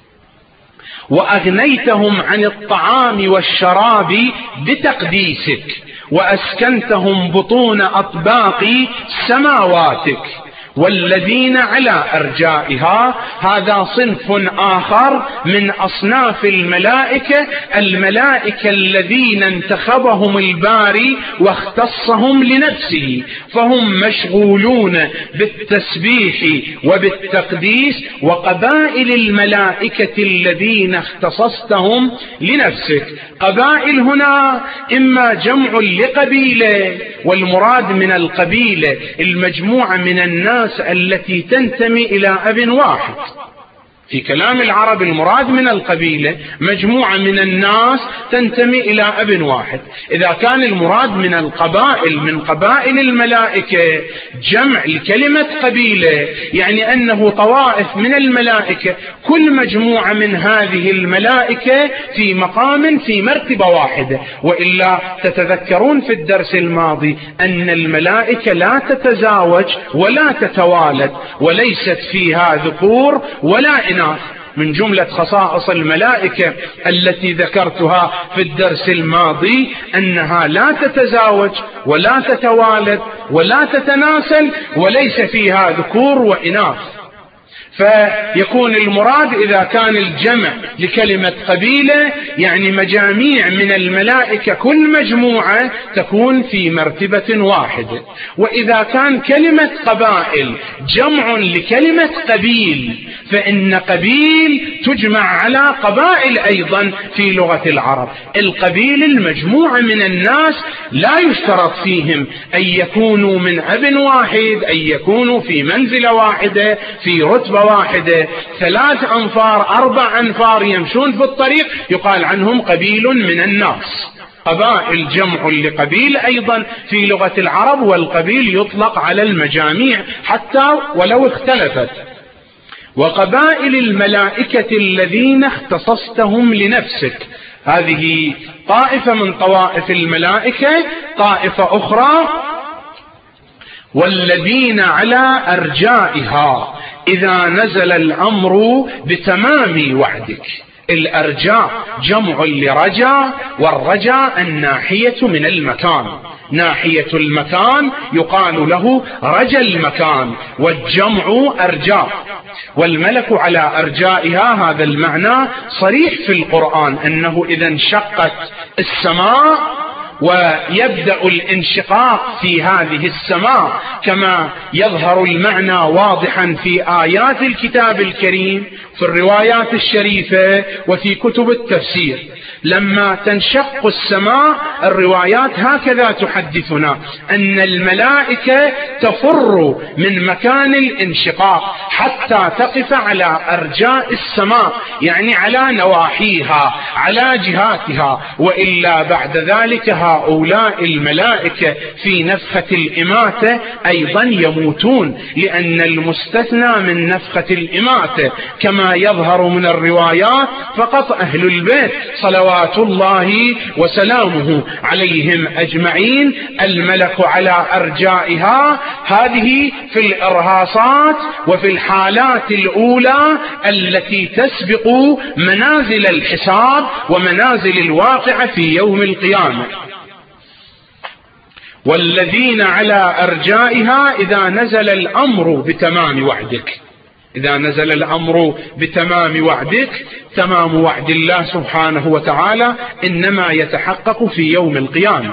وأغنيتهم عن الطعام والشراب بتقديسك وأسكنتهم بطون أطباق سماواتك والذين على أرجائها. هذا صنف آخر من أصناف الملائكة، الملائكة الذين انتخبهم الباري واختصهم لنفسه، فهم مشغولون بالتسبيح وبالتقديس. وقبائل الملائكة الذين اختصصتهم لنفسك. قبائل هنا إما جمع لقبيلة، والمراد من القبيلة المجموعة من الناس التي تنتمي إلى أب واحد. في كلام العرب المراد من القبيلة مجموعة من الناس تنتمي إلى أب واحد. إذا كان المراد من القبائل من قبائل الملائكة جمع لكلمة قبيلة، يعني أنه طوائف من الملائكة، كل مجموعة من هذه الملائكة في مقام في مرتبة واحدة. وإلا تتذكرون في الدرس الماضي أن الملائكة لا تتزاوج ولا تتوالد، وليست فيها ذكور ولا إناث. من جملة خصائص الملائكة التي ذكرتها في الدرس الماضي أنها لا تتزاوج ولا تتوالد ولا تتناسل، وليس فيها ذكور وإناث. فيكون المراد إذا كان الجمع لكلمة قبيلة يعني مجاميع من الملائكة كل مجموعة تكون في مرتبة واحدة. وإذا كان كلمة قبائل جمع لكلمة قبيل فإن قبيل تجمع على قبائل أيضا في لغة العرب. القبيل المجموعة من الناس لا يشترط فيهم أن يكونوا من أب واحد، أن يكونوا في منزلة واحدة، في رتبة واحدة، 3 أنفار 4 أنفار يمشون في الطريق يقال عنهم قبيل من الناس. قبائل جمع لقبيل أيضا في لغة العرب، والقبيل يطلق على المجاميع حتى ولو اختلفت. وقبائل الملائكة الذين اختصصتهم لنفسك، هذه طائفة من طوائف الملائكة. طائفة أخرى والذين على أرجائها إذا نزل الأمر بتمام وعدك. الأرجاء جمع لرجاء، والرجاء الناحية من المكان، ناحية المكان يقال له رجى المكان، والجمع أرجاء. والملك على أرجائها هذا المعنى صريح في القرآن، أنه إذا انشقت السماء ويبدأ الانشقاق في هذه السماء كما يظهر المعنى واضحا في آيات الكتاب الكريم في الروايات الشريفة وفي كتب التفسير. لما تنشق السماء الروايات هكذا تحدثنا أن الملائكة تفر من مكان الانشقاق حتى تقف على أرجاء السماء، يعني على نواحيها على جهاتها، وإلا بعد ذلك هؤلاء الملائكة في نفخة الإماتة أيضا يموتون، لأن المستثنى من نفخة الإماتة كما يظهر من الروايات فقط أهل البيت صلوات الله وسلامه عليهم أجمعين. الملك على أرجائها هذه في الإرهاصات وفي الحالات الأولى التي تسبق منازل الحساب ومنازل الواقع في يوم القيامة. والذين على أرجائها إذا نزل الأمر بتمام وعدك. إذا نزل الأمر بتمام وعدك، تمام وعد الله سبحانه وتعالى إنما يتحقق في يوم القيامة.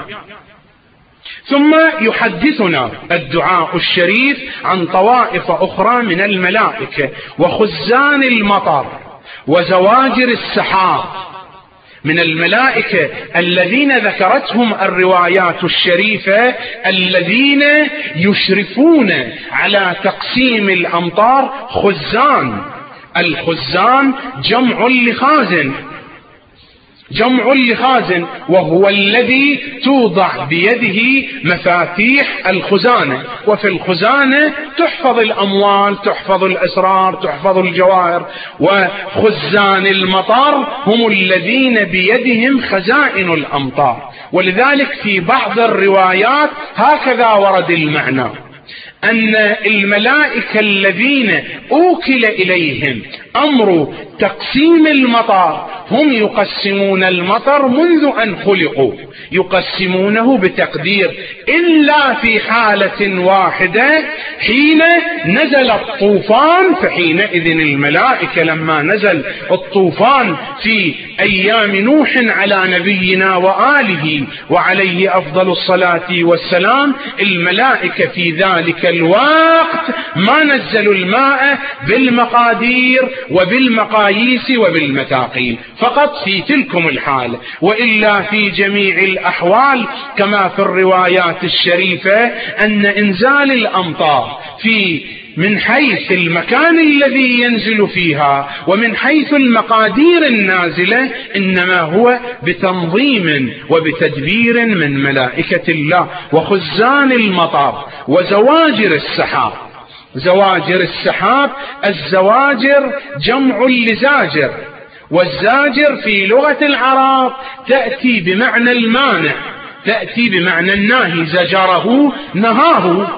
ثم يحدثنا الدعاء الشريف عن طوائف أخرى من الملائكة وخزان المطر وزواجر السحاب من الملائكة الذين ذكرتهم الروايات الشريفة، الذين يشرفون على تقسيم الأمطار. خزان، الخزان جمع لخازن، جمع لخازن، وهو الذي توضع بيده مفاتيح الخزانة، وفي الخزانة تحفظ الأموال، تحفظ الأسرار، تحفظ الجواهر. وخزان المطر هم الذين بيدهم خزائن الأمطار. ولذلك في بعض الروايات هكذا ورد المعنى أن الملائكة الذين أوكل إليهم أمر تقسيم المطر هم يقسمون المطر منذ أن خلقوا، يقسمونه بتقدير، إلا في حالة واحدة حين نزل الطوفان. فحينئذ الملائكة لما نزل الطوفان في أيام نوح على نبينا وآله وعليه أفضل الصلاة والسلام، الملائكة في ذلك الوقت ما نزلوا الماء بالمقادير وبالمقاييس وبالمتاقيل، فقط في تلكم الحالة، وإلا في جميع الأحوال كما في الروايات الشريفة أن إنزال الأمطار من حيث المكان الذي ينزل فيها ومن حيث المقادير النازلة إنما هو بتنظيم وبتدبير من ملائكة الله. وخزان المطر وزواجر السحاب. زواجر السحاب، الزواجر جمع لزاجر، والزاجر في لغة العرب تأتي بمعنى المانع، تأتي بمعنى الناهي، زجره نهاه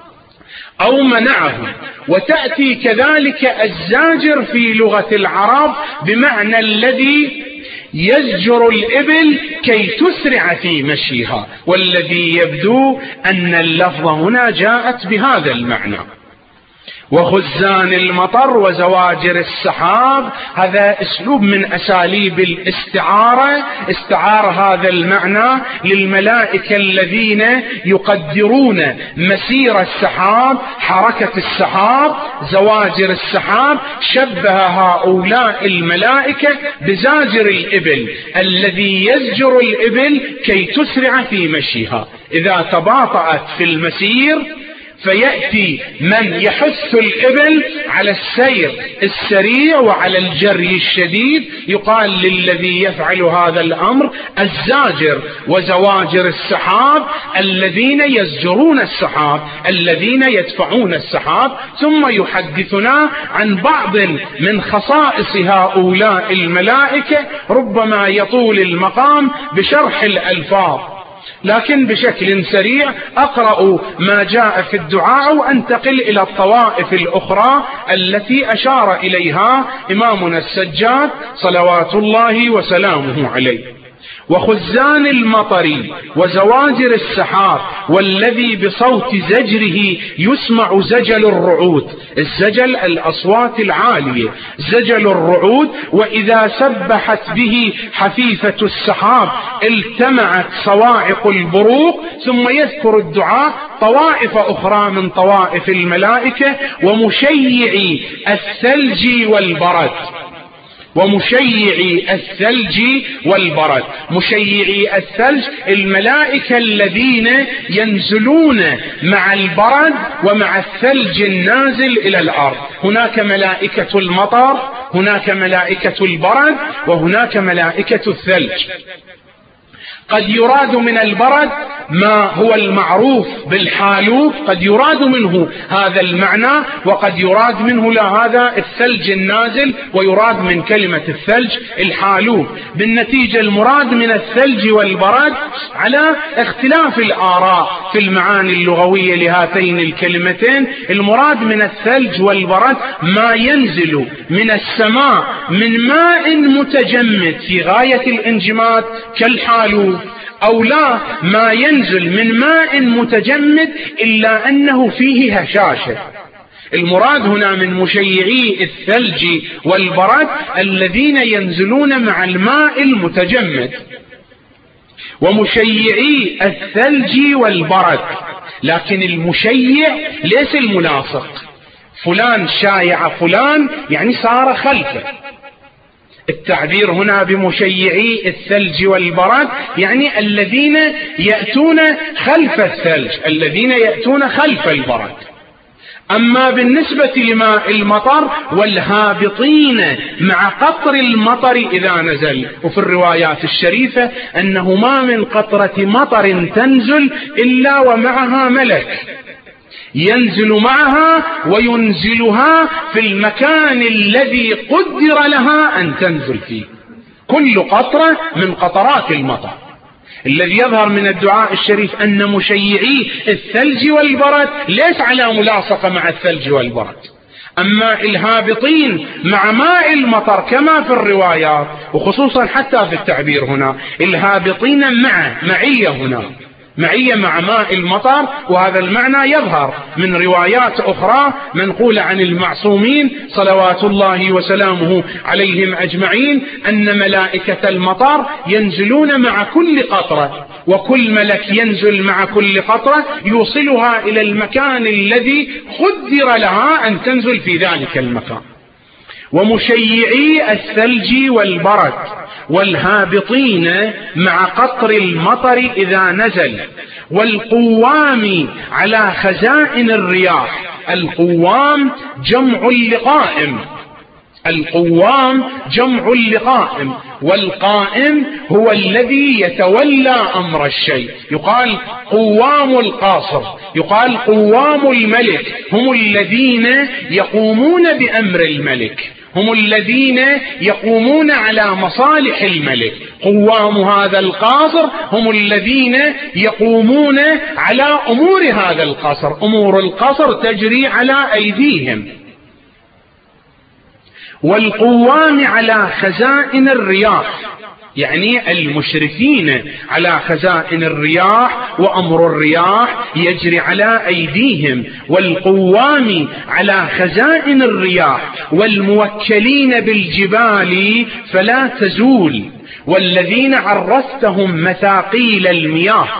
أو منعه. وتأتي كذلك الزاجر في لغة العرب بمعنى الذي يزجر الإبل كي تسرع في مشيها، والذي يبدو أن اللفظ هنا جاءت بهذا المعنى. وخزان المطر وزواجر السحاب، هذا اسلوب من اساليب الاستعارة. استعار هذا المعنى للملائكة الذين يقدرون مسير السحاب، حركة السحاب، زواجر السحاب. شبه هؤلاء الملائكة بزاجر الإبل الذي يزجر الإبل كي تسرع في مشيها. إذا تباطأت في المسير فيأتي من يحث الإبل على السير السريع وعلى الجري الشديد، يقال للذي يفعل هذا الأمر الزاجر. وزواجر السحاب الذين يزجرون السحاب، الذين يدفعون السحاب. ثم يحدثنا عن بعض من خصائص هؤلاء الملائكة، ربما يطول المقام بشرح الألفاظ، لكن بشكل سريع أقرأ ما جاء في الدعاء وأنتقل إلى الطوائف الأخرى التي أشار إليها إمامنا السجاد صلوات الله وسلامه عليه. وخزان المطر وزواجر السحاب، والذي بصوت زجره يسمع زجل الرعود. الزجل الأصوات العالية، زجل الرعود. وإذا سبحت به حفيفة السحاب التمعت صواعق البروق. ثم يذكر الدعاء طوائف أخرى من طوائف الملائكة. ومشيعي الثلج والبرد، ومشيعي الثلج والبرد. مشيعي الثلج الملائكة الذين ينزلون مع البرد ومع الثلج النازل إلى الأرض. هناك ملائكة المطر، هناك ملائكة البرد، وهناك ملائكة الثلج. قد يراد من البرد ما هو المعروف بالحالوب، قد يراد منه هذا المعنى، وقد يراد منه لا هذا الثلج النازل، ويراد من كلمة الثلج الحالوب. بالنتيجة المراد من الثلج والبرد على اختلاف الآراء في المعاني اللغوية لهاتين الكلمتين. المراد من الثلج والبرد ما ينزل من السماء من ماء متجمد في غاية الانجماد كالحالوب، أو لا ما ينزل من ماء متجمد إلا أنه فيه هشاشة. المراد هنا من مشيعي الثلج والبرد الذين ينزلون مع الماء المتجمد. ومشيعي الثلج والبرد، لكن المشيع ليس الملاصق. فلان شايع فلان يعني صار خلفه. التعبير هنا بمشيعي الثلج والبرد يعني الذين يأتون خلف الثلج، الذين يأتون خلف البرد. أما بالنسبة لماء المطر والهابطين مع قطر المطر إذا نزل، وفي الروايات الشريفة أنه ما من قطرة مطر تنزل إلا ومعها ملك ينزل معها وينزلها في المكان الذي قدر لها أن تنزل فيه. كل قطرة من قطرات المطر. الذي يظهر من الدعاء الشريف أن مشيعي الثلج والبرد ليس على ملاصقة مع الثلج والبرد. أما الهابطين مع ماء المطر كما في الروايات، وخصوصا حتى في التعبير هنا الهابطين معية هنا، معية مع ماء المطر. وهذا المعنى يظهر من روايات أخرى منقولة عن المعصومين صلوات الله وسلامه عليهم أجمعين أن ملائكة المطر ينزلون مع كل قطرة، وكل ملك ينزل مع كل قطرة يوصلها إلى المكان الذي قدر لها أن تنزل في ذلك المكان. ومشيعي الثلج والبرد والهابطين مع قطر المطر إذا نزل، والقوام على خزائن الرياح. القوام جمع لقائم، القوام جمع لقائم، والقائم هو الذي يتولى أمر الشيء. يقال قوام القاصر، يقال قوام الملك، هم الذين يقومون بأمر الملك، هم الذين يقومون على مصالح الملك. قوام هذا القاصر هم الذين يقومون على أمور هذا القصر، أمور القصر تجري على أيديهم. والقوام على خزائن الرياح، يعني المشرفين على خزائن الرياح وأمر الرياح يجري على أيديهم، والقوام على خزائن الرياح، والموكلين بالجبال فلا تزول، والذين عرفتهم مثاقيل المياه،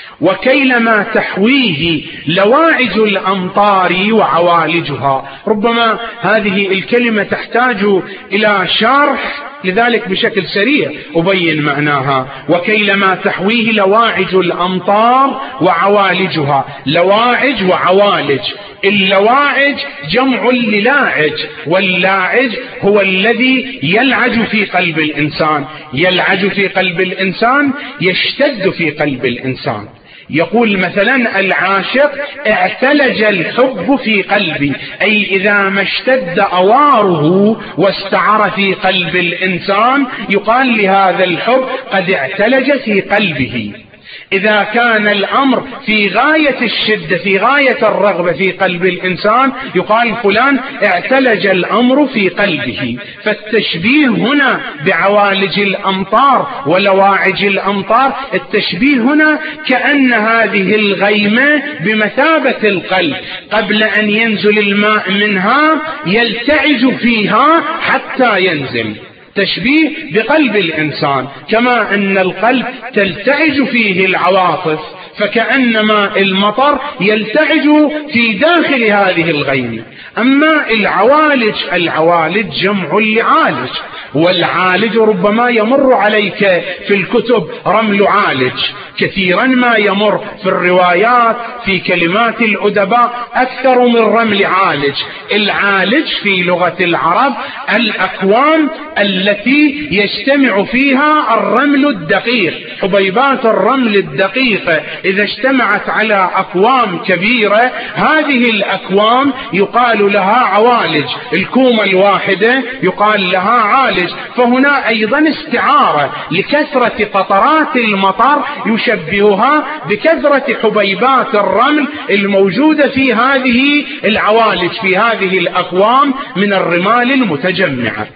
وكيلما تحويه لواعج الأمطار وعوالجها. ربما هذه الكلمة تحتاج إلى شرح، لذلك بشكل سريع أبين معناها. وكيلما تحويه لواعج الأمطار وعوالجها. لواعج وعوالج، اللواعج جمع للاعج، واللاعج هو الذي يلعج في قلب الإنسان. يلعج في قلب الإنسان، يشتد في قلب الإنسان. يقول مثلا العاشق: اعتلج الحب في قلبي، أي إذا ما اشتد أواره واستعر في قلب الإنسان يقال لهذا الحب قد اعتلج في قلبه. إذا كان الأمر في غاية الشدة، في غاية الرغبة في قلب الإنسان، يقال فلان اعتلج الأمر في قلبه. فالتشبيه هنا بعوالج الأمطار ولواعج الأمطار، التشبيه هنا كأن هذه الغيمة بمثابة القلب، قبل أن ينزل الماء منها يلتعج فيها حتى ينزل. تشبيه بقلب الإنسان، كما أن القلب تلتعج فيه العواطف، فكأنما المطر يلتعج في داخل هذه الغيمة. أما العوالج جمع لعالج، والعالج ربما يمر عليك في الكتب رمل عالج، كثيرا ما يمر في الروايات في كلمات الأدباء أكثر من رمل عالج. العالج في لغة العرب الأكوام التي يجتمع فيها الرمل الدقيق، حبيبات الرمل الدقيقة إذا اجتمعت على أكوام كبيرة، هذه الأكوام يقال لها عوالج. الكومة الواحدة يقال لها عالج. فهنا أيضا استعارة لكثرة قطرات المطر يشبهها بكثرة حبيبات الرمل الموجودة في هذه العوالج، في هذه الأكوام من الرمال المتجمعة.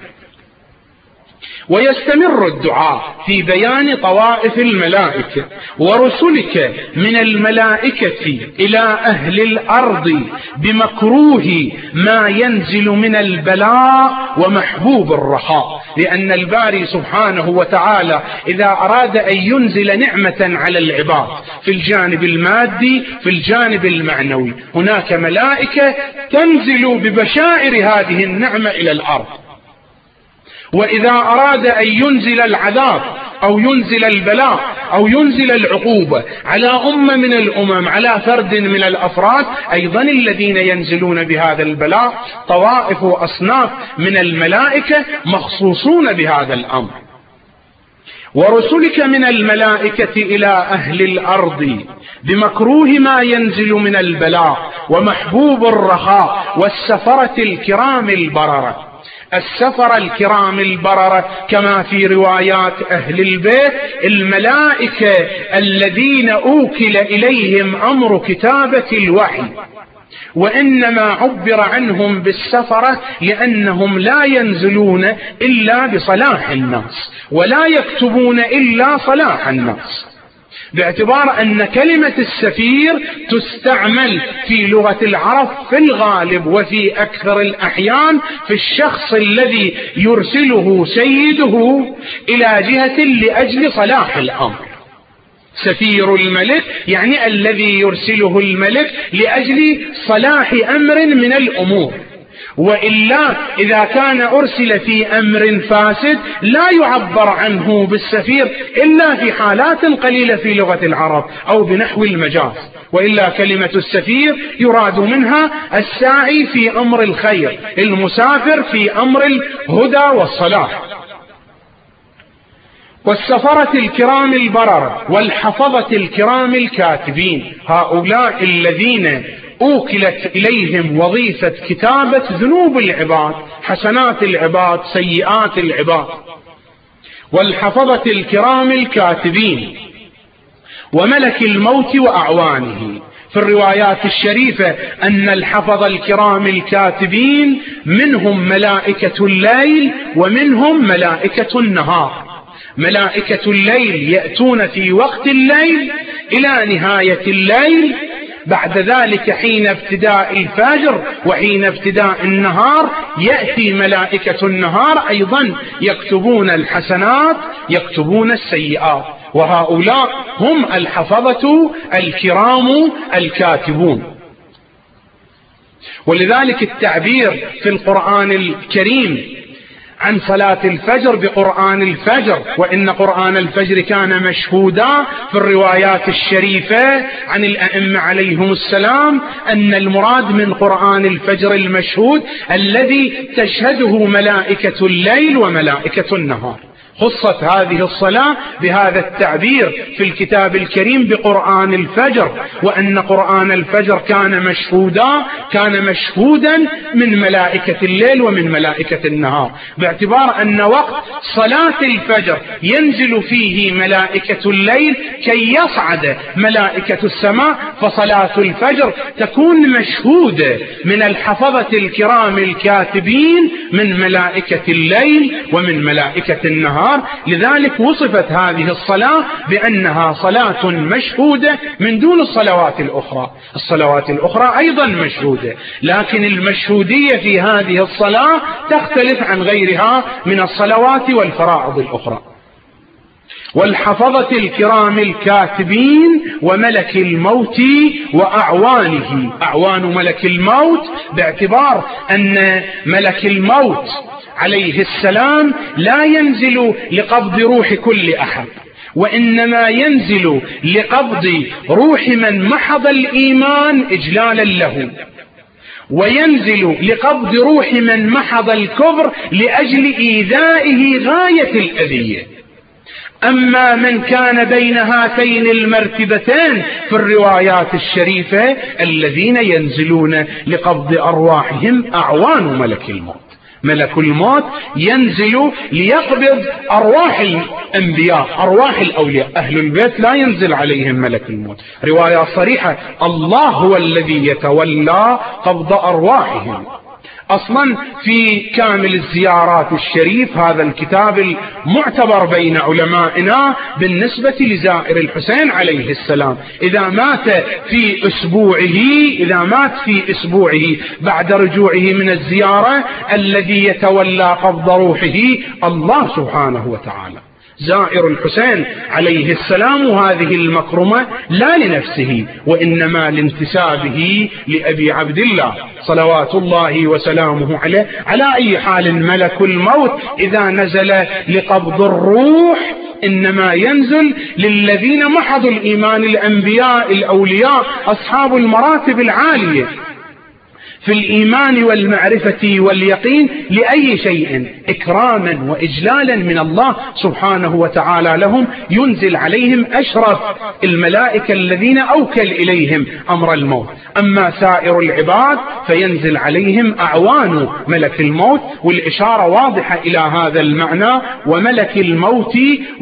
ويستمر الدعاء في بيان طوائف الملائكة: ورسلك من الملائكة إلى أهل الأرض بمكروه ما ينزل من البلاء ومحبوب الرخاء. لأن الباري سبحانه وتعالى إذا أراد أن ينزل نعمة على العباد في الجانب المادي في الجانب المعنوي، هناك ملائكة تنزل ببشائر هذه النعمة إلى الأرض. وإذا أراد أن ينزل العذاب أو ينزل البلاء أو ينزل العقوبة على أمة من الأمم، على فرد من الأفراد، أيضا الذين ينزلون بهذا البلاء طوائف وأصناف من الملائكة مخصوصون بهذا الأمر. ورسلك من الملائكة إلى أهل الأرض بمكروه ما ينزل من البلاء ومحبوب الرخاء والسفرة الكرام البررة. السفر الكرام البررة كما في روايات أهل البيت الملائكة الذين أوكل إليهم أمر كتابة الوحي، وإنما عبر عنهم بالسفرة لأنهم لا ينزلون إلا بصلاح الناس ولا يكتبون إلا صلاح الناس، باعتبار أن كلمة السفير تستعمل في لغة العرب في الغالب وفي أكثر الأحيان في الشخص الذي يرسله سيده إلى جهة لأجل صلاح الأمر. سفير الملك يعني الذي يرسله الملك لأجل صلاح أمر من الأمور، وإلا إذا كان أرسل في أمر فاسد لا يعبر عنه بالسفير إلا في حالات قليلة في لغة العرب أو بنحو المجاز، وإلا كلمة السفير يراد منها الساعي في أمر الخير، المسافر في أمر الهدى والصلاح. والسفرة الكرام البررة والحفظة الكرام الكاتبين، هؤلاء الذين أوكلت إليهم وظيفة كتابة ذنوب العباد، حسنات العباد، سيئات العباد. والحفظة الكرام الكاتبين وملك الموت وأعوانه. في الروايات الشريفة أن الحفظة الكرام الكاتبين منهم ملائكة الليل ومنهم ملائكة النهار. ملائكة الليل يأتون في وقت الليل إلى نهاية الليل، بعد ذلك حين ابتداء الفجر وحين ابتداء النهار يأتي ملائكة النهار أيضا يكتبون الحسنات يكتبون السيئات، وهؤلاء هم الحفظة الكرام الكاتبون. ولذلك التعبير في القرآن الكريم عن صلاة الفجر بقرآن الفجر، وإن قرآن الفجر كان مشهودا في الروايات الشريفة عن الأئمة عليهم السلام، أن المراد من قرآن الفجر المشهود الذي تشهده ملائكة الليل وملائكة النهار. خصت هذه الصلاة بهذا التعبير في الكتاب الكريم بقرآن الفجر، وأن قرآن الفجر كان مشهودا من ملائكة الليل ومن ملائكة النهار، باعتبار أن وقت صلاة الفجر ينزل فيه ملائكة الليل كي يصعد ملائكة السماء، فصلاة الفجر تكون مشهودة من الحفظة الكرام الكاتبين من ملائكة الليل ومن ملائكة النهار. لذلك وصفت هذه الصلاة بأنها صلاة مشهودة من دون الصلوات الأخرى. الصلوات الأخرى أيضا مشهودة، لكن المشهودية في هذه الصلاة تختلف عن غيرها من الصلوات والفرائض الأخرى. والحفظة الكرام الكاتبين وملك الموت وأعوانه. أعوان ملك الموت باعتبار أن ملك الموت عليه السلام لا ينزل لقبض روح كل أحد، وإنما ينزل لقبض روح من محض الإيمان إجلالا له، وينزل لقبض روح من محض الكفر لأجل إيذائه غاية الأذية. أما من كان بين هاتين المرتبتين في الروايات الشريفة الذين ينزلون لقبض أرواحهم أعوان ملك الموت. ملك الموت ينزل ليقبض أرواح الأنبياء أرواح الأولياء، أهل البيت لا ينزل عليهم ملك الموت. رواية صريحة الله هو الذي يتولى قبض أرواحهم. أصلا في كامل الزيارات الشريف، هذا الكتاب المعتبر بين علمائنا بالنسبة لزائر الحسين عليه السلام، إذا مات في أسبوعه بعد رجوعه من الزيارة الذي يتولى قبض روحه الله سبحانه وتعالى. زائر الحسين عليه السلام هذه المكرمة لا لنفسه، وإنما لانتسابه لأبي عبد الله صلوات الله وسلامه عليه. على أي حال ملك الموت إذا نزل لقبض الروح إنما ينزل للذين محضوا الإيمان، الأنبياء الأولياء أصحاب المراتب العالية في الإيمان والمعرفة واليقين لأي شيء إكراما وإجلالا من الله سبحانه وتعالى لهم، ينزل عليهم أشرف الملائكة الذين أوكل إليهم أمر الموت. أما سائر العباد فينزل عليهم أعوان ملك الموت، والإشارة واضحة إلى هذا المعنى: وملك الموت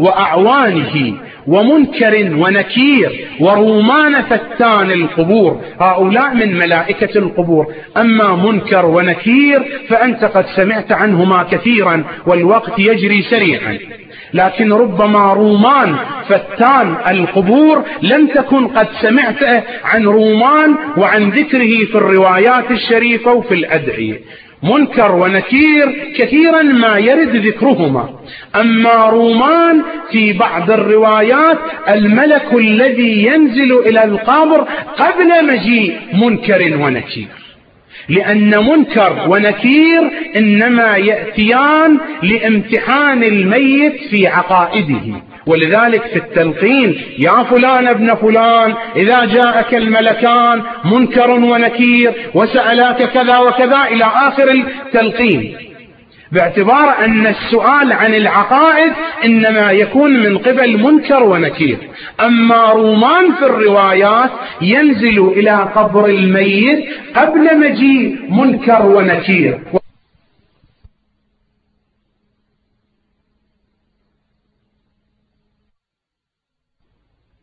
وأعوانه ومنكر ونكير ورومان فتان القبور. هؤلاء من ملائكة القبور. أما منكر ونكير فأنت قد سمعت عنهما كثيرا والوقت يجري سريعا، لكن ربما رومان فتان القبور لم تكن قد سمعت عن رومان وعن ذكره في الروايات الشريفة وفي الأدعية. منكر ونكير كثيرا ما يرد ذكرهما، أما رومان في بعض الروايات الملك الذي ينزل إلى القبر قبل مجيء منكر ونكير، لأن منكر ونكير إنما يأتيان لامتحان الميت في عقائده. ولذلك في التلقين: يا فلان ابن فلان إذا جاءك الملكان منكر ونكير وسألاك كذا وكذا إلى آخر التلقين، باعتبار أن السؤال عن العقائد إنما يكون من قبل منكر ونكير. أما رومان في الروايات ينزل إلى قبر الميت قبل مجيء منكر ونكير.